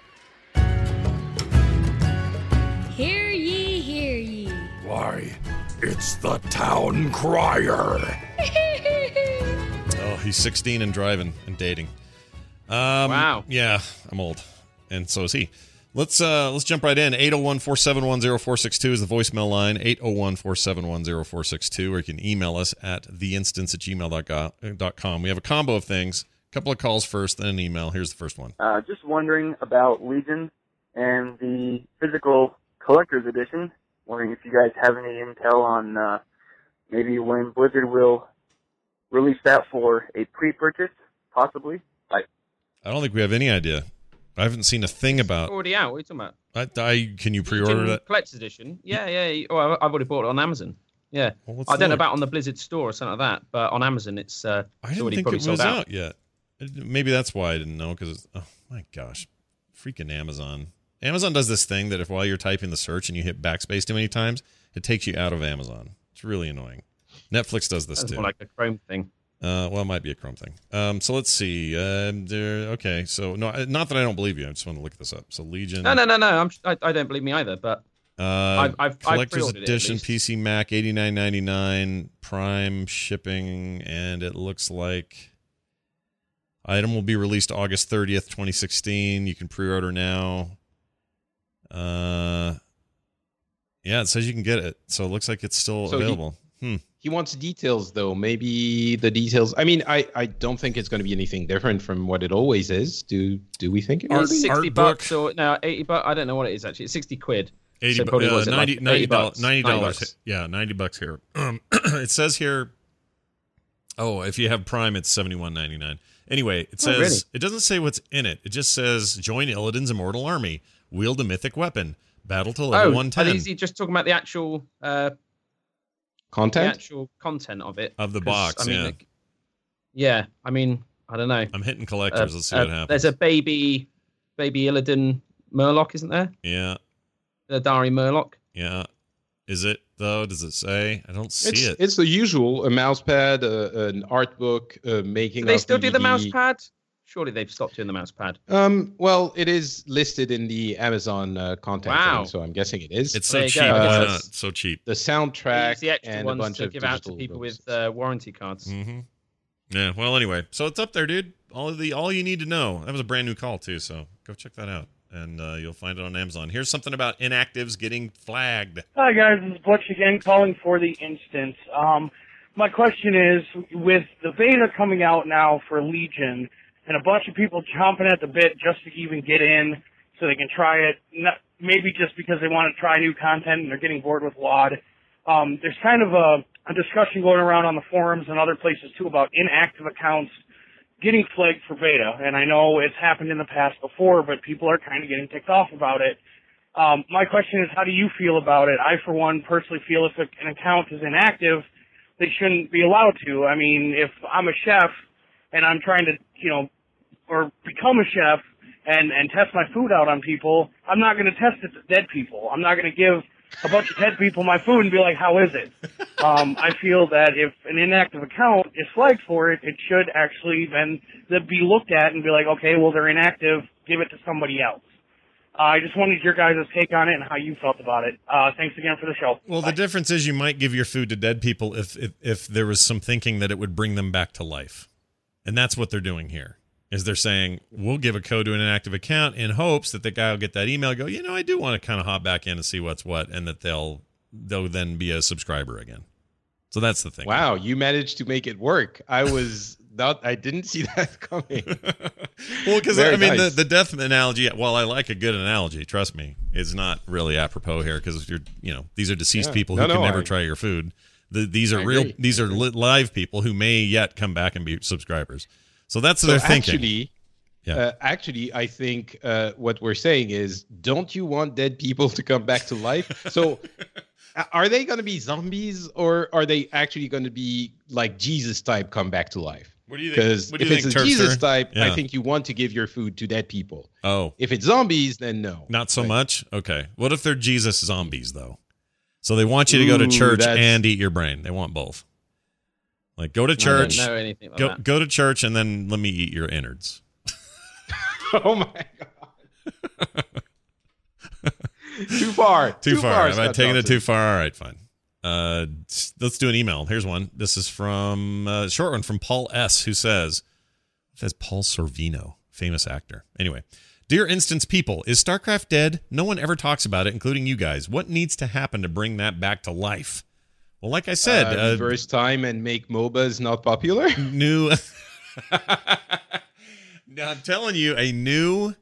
Hear ye, hear ye. Why, it's the town crier. Oh, he's sixteen and driving and dating. Um, Wow. Yeah, I'm old, and so is he. Let's uh, let's jump right in. eight oh one, four seven one, oh four six two is the voicemail line. eight oh one, four seven one, oh four six two, or you can email us at the instance at gmail dot com. We have a combo of things. A couple of calls first, then an email. Here's the first one. Uh, just wondering about Legion and the physical collector's edition. Wondering if you guys have any intel on uh, maybe when Blizzard will release that for a pre-purchase, possibly. Like, I don't think we have any idea. I haven't seen a thing about. It's already out. What are you talking about? I, I can you pre-order Legion that? Collector's Edition. Yeah, yeah. Oh, I- I've already bought it on Amazon. Yeah. Well, let's I don't know look. about on the Blizzard store or something like that, but on Amazon it's, uh, I it's didn't already think probably it sold was out. out yet. Maybe that's why I didn't know, because oh my gosh, freaking Amazon. Amazon does this thing that if while you're typing the search and you hit backspace too many times, it takes you out of Amazon. It's really annoying. Netflix does this That's too. more like a Chrome thing. Uh, well, it might be a Chrome thing. Um, so let's see. Uh, there, okay, so no, not that I don't believe you. I just want to look this up. So Legion. No, no, no, no. I'm, I, I don't believe me either, but Uh, I've- I've- I've collector's pre-ordered it, at edition least. P C Mac eighty-nine ninety-nine Prime shipping, and it looks like item will be released August thirtieth, twenty sixteen. You can pre-order now. Uh, yeah, it says you can get it, so it looks like it's still So he- available. Hmm. He wants details, though. Maybe the details. I mean, I, I don't think it's going to be anything different from what it always is. Do do we think it will it's be? sixty art bucks or no eighty bucks. I don't know what it is actually. It's sixty quid. eighty, So probably uh, was it like ninety, eighty ninety dollars, bucks? ninety ninety dollars. bucks. Yeah, ninety bucks here. Um, it says here. Oh, if you have Prime, it's seventy-one ninety-nine. Anyway, it says Oh, really? it doesn't say what's in it. It just says join Illidan's immortal army, wield a mythic weapon, battle to level Oh, one are ten these just talking about the actual uh, the Content? actual content of it of the 'Cause, box. I mean, yeah, like, yeah. I mean, I don't know. I'm hitting collectors. Uh, Let's see uh, what happens. There's a baby, baby Illidan Murloc, isn't there? yeah, The Dari Murloc. yeah. Is it though? Does it say? I don't see It's, it. it's the usual: a mouse pad, uh, an art book, uh, making. Do they of still do the D V D. mouse pad? Surely they've stopped doing the mouse pad. Um, well, it is listed in the Amazon uh, content, Wow. thing, so I'm guessing it is. It's There so you cheap. go. Why Uh, not? So cheap. the soundtrack Use the extra and a ones bunch to of give out to digital people books. with uh, warranty cards. Mm-hmm. Yeah. Well, anyway, so it's up there, dude. All of the all you need to know. That was a brand new call too, so go check that out, and uh, you'll find it on Amazon. Here's something about inactives getting flagged. Hi guys, this is Butch again, calling for the instance. Um, my question is, with the beta coming out now for Legion, and a bunch of people chomping at the bit just to even get in, so they can try it, not, maybe just because they want to try new content and they're getting bored with W O D. Um, there's kind of a, a discussion going around on the forums and other places too about inactive accounts getting flagged for beta, and I know it's happened in the past before, but people are kind of getting ticked off about it. Um, my question is, how do you feel about it? I, for one, personally feel if an account is inactive, they shouldn't be allowed to. I mean, if I'm a chef and I'm trying to, you know, or become a chef and, and test my food out on people, I'm not going to test it to dead people. I'm not going to give a bunch of dead people my food and be like, how is it? Um, I feel that if an inactive account is flagged for it, it should actually then be looked at and be like, okay, well, they're inactive, give it to somebody else. Uh, I just wanted your guys' take on it and how you felt about it. Uh, thanks again for the show. Well, Bye. the difference is you might give your food to dead people if, if if there was some thinking that it would bring them back to life, and that's what they're doing here. Is they're saying we'll give a code to an inactive account in hopes that the guy will get that email and go, you know, I do want to kind of hop back in and see what's what, and that they'll they'll then be a subscriber again. So that's the thing. Wow, you managed to make it work. I was not. I didn't see that coming. Well, because Very I mean, nice. the, the death analogy, while I like a good analogy, trust me, is not really apropos here because you're, you know, these are deceased Yeah. people No, who can no, never I- try your food. The, these are I real. agree. These are li- live people who may yet come back and be subscribers. So that's So their thinking. actually, Yeah. uh, actually, I think uh, what we're saying is, don't you want dead people to come back to life? So, a- are they going to be zombies, or are they actually going to be like Jesus type come back to life? What do you think? Because What do if you it's think, a Jesus Turfster? type, Yeah. I think you want to give your food to dead people. Oh, If it's zombies, then no. not so Right. much. Okay. What if they're Jesus zombies though? So they want you to go to Ooh, church that's- and eat your brain. They want both. Like go to church, I don't know anything about go that. go to church, and then let me eat your innards. Oh my god. Too far. Too, far. Have I Scott taken it Thompson. too far? All right, fine. Uh, s- let's do an email. Here's one. This is from uh, short one from Paul S, who says, it says Paul Sorvino. famous actor. Anyway, dear Instance people, is StarCraft dead? No one ever talks about it, including you guys. What needs to happen to bring that back to life? Well, like I said, uh, reverse uh, time and make MOBAs not popular. New. Now, I'm telling you, a new,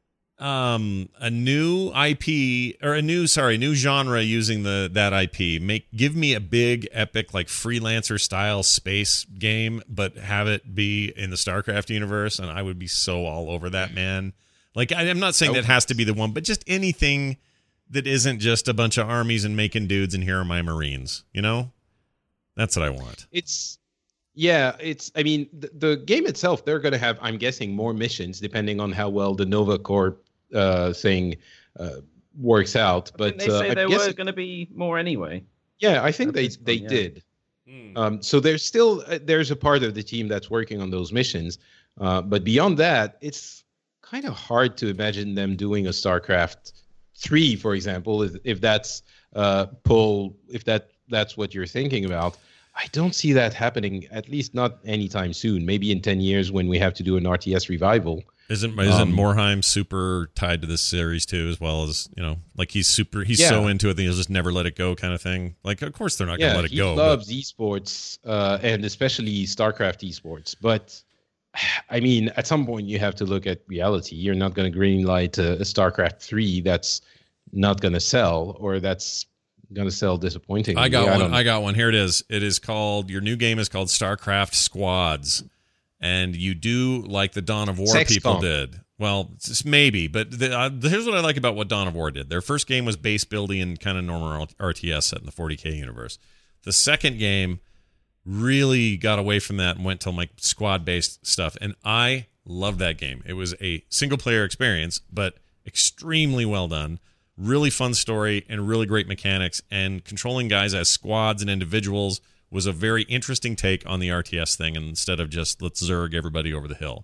um, a new I P or a new, sorry, new genre using the that I P. Make give me a big, epic, like freelancer style space game, but have it be in the StarCraft universe, and I would be so all over that, man. Like, I, I'm not saying that has to be the one, but just anything that isn't just a bunch of armies and making dudes and here are my Marines. You know, that's what I want. It's. Yeah, it's. I mean, the, the game itself, they're going to have, I'm guessing, more missions depending on how well the Nova Corp uh, thing uh, works out. But Didn't they say uh, there guess were going to be more anyway. Yeah, I think they point, they yeah. did. Hmm. Um, so there's still uh, there's a part of the team that's working on those missions. Uh, but beyond that, it's kind of hard to imagine them doing a StarCraft three, for example, if, if that's uh, pull, if that that's what you're thinking about. I don't see that happening, at least not anytime soon. Maybe in ten years when we have to do an R T S revival. Isn't isn't Um, Morheim super tied to this series too, as well as, you know, like he's super, he's Yeah. so into it that he'll just never let it go kind of thing. Like, of course they're not Yeah, going to let it he go. loves esports, uh, and especially StarCraft esports. But I mean, at some point you have to look at reality. You're not going to greenlight a, a StarCraft three that's not going to sell, or that's going to sell disappointingly. I got I one. don't- I got one. Here it is. It is called, your new game is called StarCraft Squads. And you do like the Dawn of War Sex people comp. did. Well, it's maybe, but the, uh, here's what I like about what Dawn of War did. Their first game was base building and kind of normal R T S set in the forty K universe. The second game really got away from that and went to like squad-based stuff. And I loved that game. It was a single-player experience, but extremely well done. Really fun story and really great mechanics, and controlling guys as squads and individuals was a very interesting take on the R T S thing, instead of just let's Zerg everybody over the hill.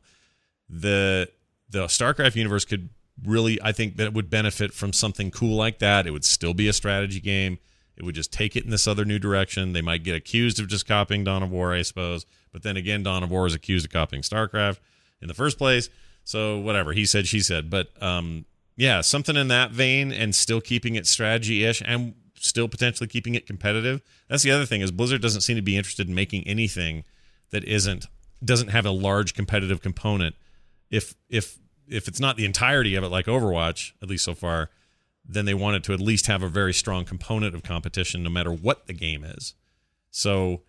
The the StarCraft universe could really, I think that it would benefit from something cool like that. It would still be a strategy game. It would just take it in this other new direction. They might get accused of just copying Dawn of War, I suppose. But then again, Dawn of War is accused of copying StarCraft in the first place. So whatever, he said, she said. But um yeah, something in that vein, and still keeping it strategy-ish and still potentially keeping it competitive. That's the other thing, is Blizzard doesn't seem to be interested in making anything that isn't doesn't have a large competitive component. If if if it's not the entirety of it, like Overwatch, at least so far, then they want it to at least have a very strong component of competition, no matter what the game is. So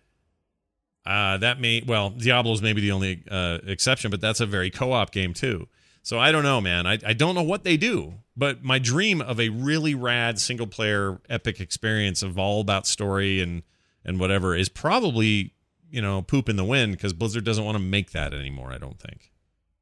uh, that may well Diablo's maybe the only uh, exception, but that's a very co-op game too. So I don't know, man. I, I don't know what they do, but my dream of a really rad single-player epic experience of all about story and and whatever is probably, you know, poop in the wind, because Blizzard doesn't want to make that anymore. I don't think.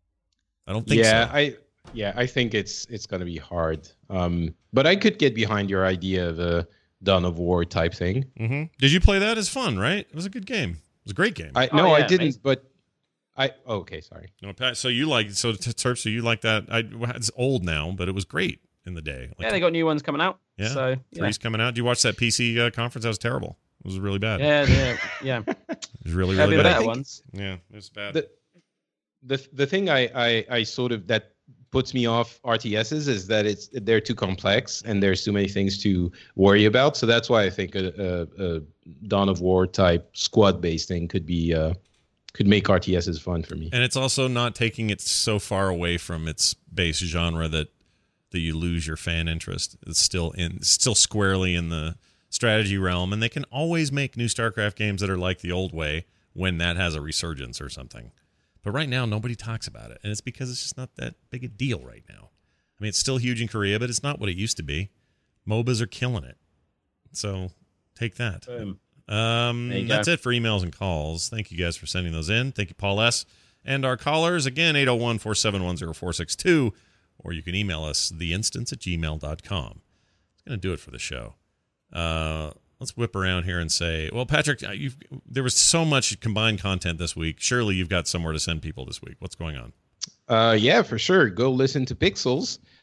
I don't think yeah, so. I yeah, I think it's it's going to be hard. Um, but I could get behind your idea of a Dawn of War type thing. Mm-hmm. Did you play that? It's fun, right? It was a good game. It was a great game. I Oh, no, yeah, I didn't, amazing. but I oh, okay, sorry. No, Pat, so you like so Terp, so you like that? I it's old now, but it was great in the day. Like, Yeah, they got new ones coming out. yeah, So yeah, three's coming out. Did you watch that P C uh, conference? That was terrible. It was really bad. yeah, yeah, yeah. It was really There'll really be But I bad. better think- ones. Yeah, it was bad. The the the thing I, I I sort of that puts me off R T Ss is that it's they're too complex and there's too many things to worry about. So that's why I think a, a, a Dawn of War type squad based thing could be uh, could make R T Ss fun for me. And it's also not taking it so far away from its base genre that that you lose your fan interest. It's still in still squarely in the strategy realm, and they can always make new StarCraft games that are like the old way when that has a resurgence or something. But right now, nobody talks about it, and it's because it's just not that big a deal right now. I mean, it's still huge in Korea, but it's not what it used to be. MOBAs are killing it. So take that. Boom. Um, There you that's go. it for emails and calls. Thank you guys for sending those in. Thank you, Paul S. And our callers, again, eight oh one, four seven one, oh four six two, or you can email us, the instance at gmail dot com. It's going to do it for the show. Uh, let's whip around here and say, well, Patrick, you've, there was so much combined content this week. Surely you've got somewhere to send people this week. What's going on? Uh, yeah, for sure. Go listen to Pixels.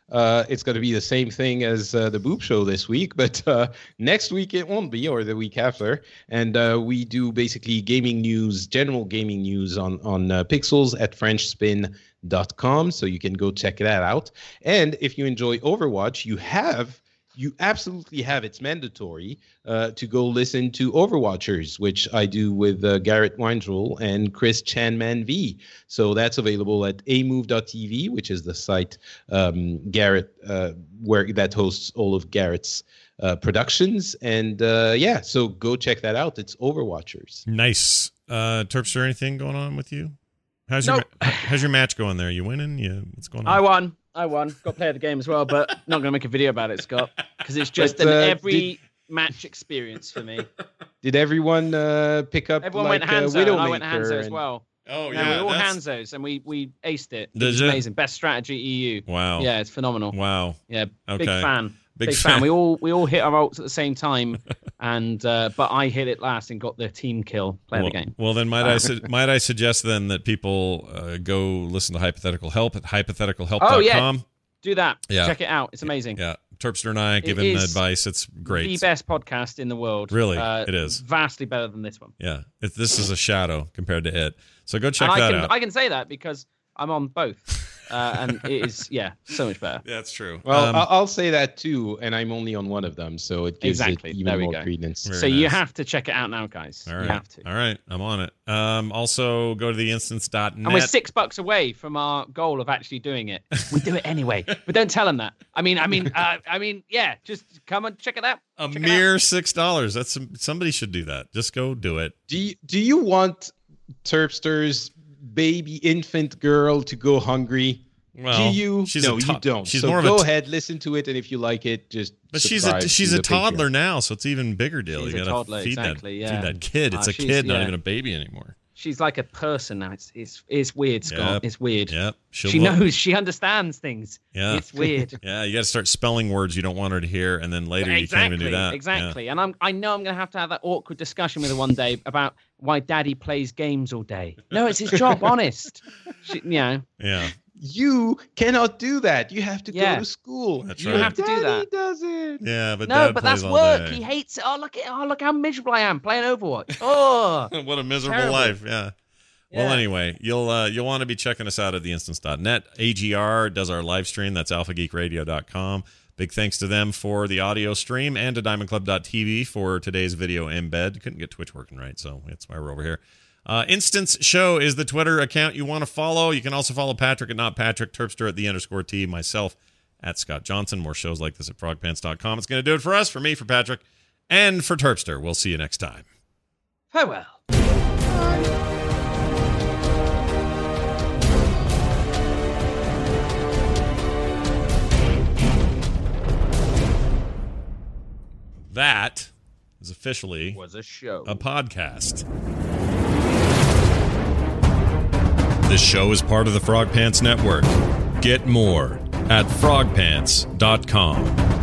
uh, it's going to be the same thing as uh, the Boop Show this week, but uh, next week it won't be, or the week after. And uh, we do basically gaming news, general gaming news on on uh, Pixels at French Spin dot com, so you can go check that out. And if you enjoy Overwatch, you have. You absolutely have. It's mandatory uh, to go listen to Overwatchers, which I do with uh, Garrett Weindrul and Chris Chanman V. So that's available at a move dot t v, which is the site um, Garrett uh, where that hosts all of Garrett's uh, productions. And uh, yeah, so go check that out. It's Overwatchers. Nice. Uh, Terpster, anything going on with you? How's nope. your how's your match going there? You winning? Yeah, what's going on? I won. I won. Got player of the game as well, but not going to make a video about it, Scott, because it's just but, an uh, every did, match experience for me. Did everyone uh, pick up? Everyone like, went Hanzo, uh, and I went Widowmaker Hanzo and... as well. Oh no, yeah, we all that's... Hanzos, and we we aced it. It Did was you? amazing. Best strategy E U. Wow. Yeah, it's phenomenal. Wow. Yeah, okay. big fan. Big, Big fan. fan. We all we all hit our ults at the same time, and uh, but I hit it last and got the team kill. Play well, the game. Well, then might I su- might I suggest then that people uh, go listen to Hypothetical Help at hypothetical help dot com. Oh yeah, do that. Yeah. Check it out. It's amazing. Yeah, Terpster and I giving is advice. It's great. The best podcast in the world. Really, uh, it is vastly better than this one. Yeah, it, this is a shadow compared to it. So go check and that I can, out. I can say that because I'm on both, uh, and it is yeah so much better. Yeah, that's true. Well, um, I'll say that too, and I'm only on one of them, so it gives exactly. it even there we more go. credence. Very so nice. you have to check it out now, guys. All right. You have to. All right, I'm on it. Um, also, go to the instance dot net. And we're six bucks away from our goal of actually doing it. We do it anyway, but don't tell them that. I mean, I mean, uh, I mean, yeah, just come and check it out. A check mere six dollars. That's somebody should do that. Just go do it. Do you, do you want Terpster's baby infant girl to go hungry? Well, do you? she's no, a to- you don't. She's so more of go a t- ahead, listen to it, and if you like it, just. But she's a she's a toddler now, so it's even bigger deal. She's you a gotta toddler, feed exactly, that yeah. feed that kid. It's Uh, a she's- kid, not yeah. even a baby anymore. She's like a person now. It's it's it's weird, Scott. Yep. It's weird. Yep. She'll she look- knows. She understands things. Yeah. It's weird. Yeah, you got to start spelling words you don't want her to hear, and then later exactly, you can't even do that. Exactly. And I'm I know I'm going to have to have that awkward discussion with her one day about why Daddy plays games all day. No, it's his job. Honest. She, you know. Yeah. You cannot do that. You have to Yeah. go to school. That's You right. have to do Daddy that. does it. Yeah, but No, Dad but plays that's all work. day. He hates it. Oh look at oh look how miserable I am playing Overwatch. Oh. What a miserable Terrible. life. Yeah. Well, Yeah. anyway, you'll uh, you'll want to be checking us out at the instance dot net. A G R does our live stream. That's alpha geek radio dot com. Big thanks to them for the audio stream and to diamond club dot t v for today's video embed. Couldn't get Twitch working right, so that's why we're over here. Uh, Instance Show is the Twitter account you want to follow. You can also follow Patrick at Not Patrick, Terpster at the underscore T, myself at Scott Johnson. More shows like this at frog pants dot com. It's going to do it for us, for me, for Patrick, and for Terpster. We'll see you next time. Farewell. That is officially Was a show. a podcast. This show is part of the Frog Pants Network. Get more at frog pants dot com.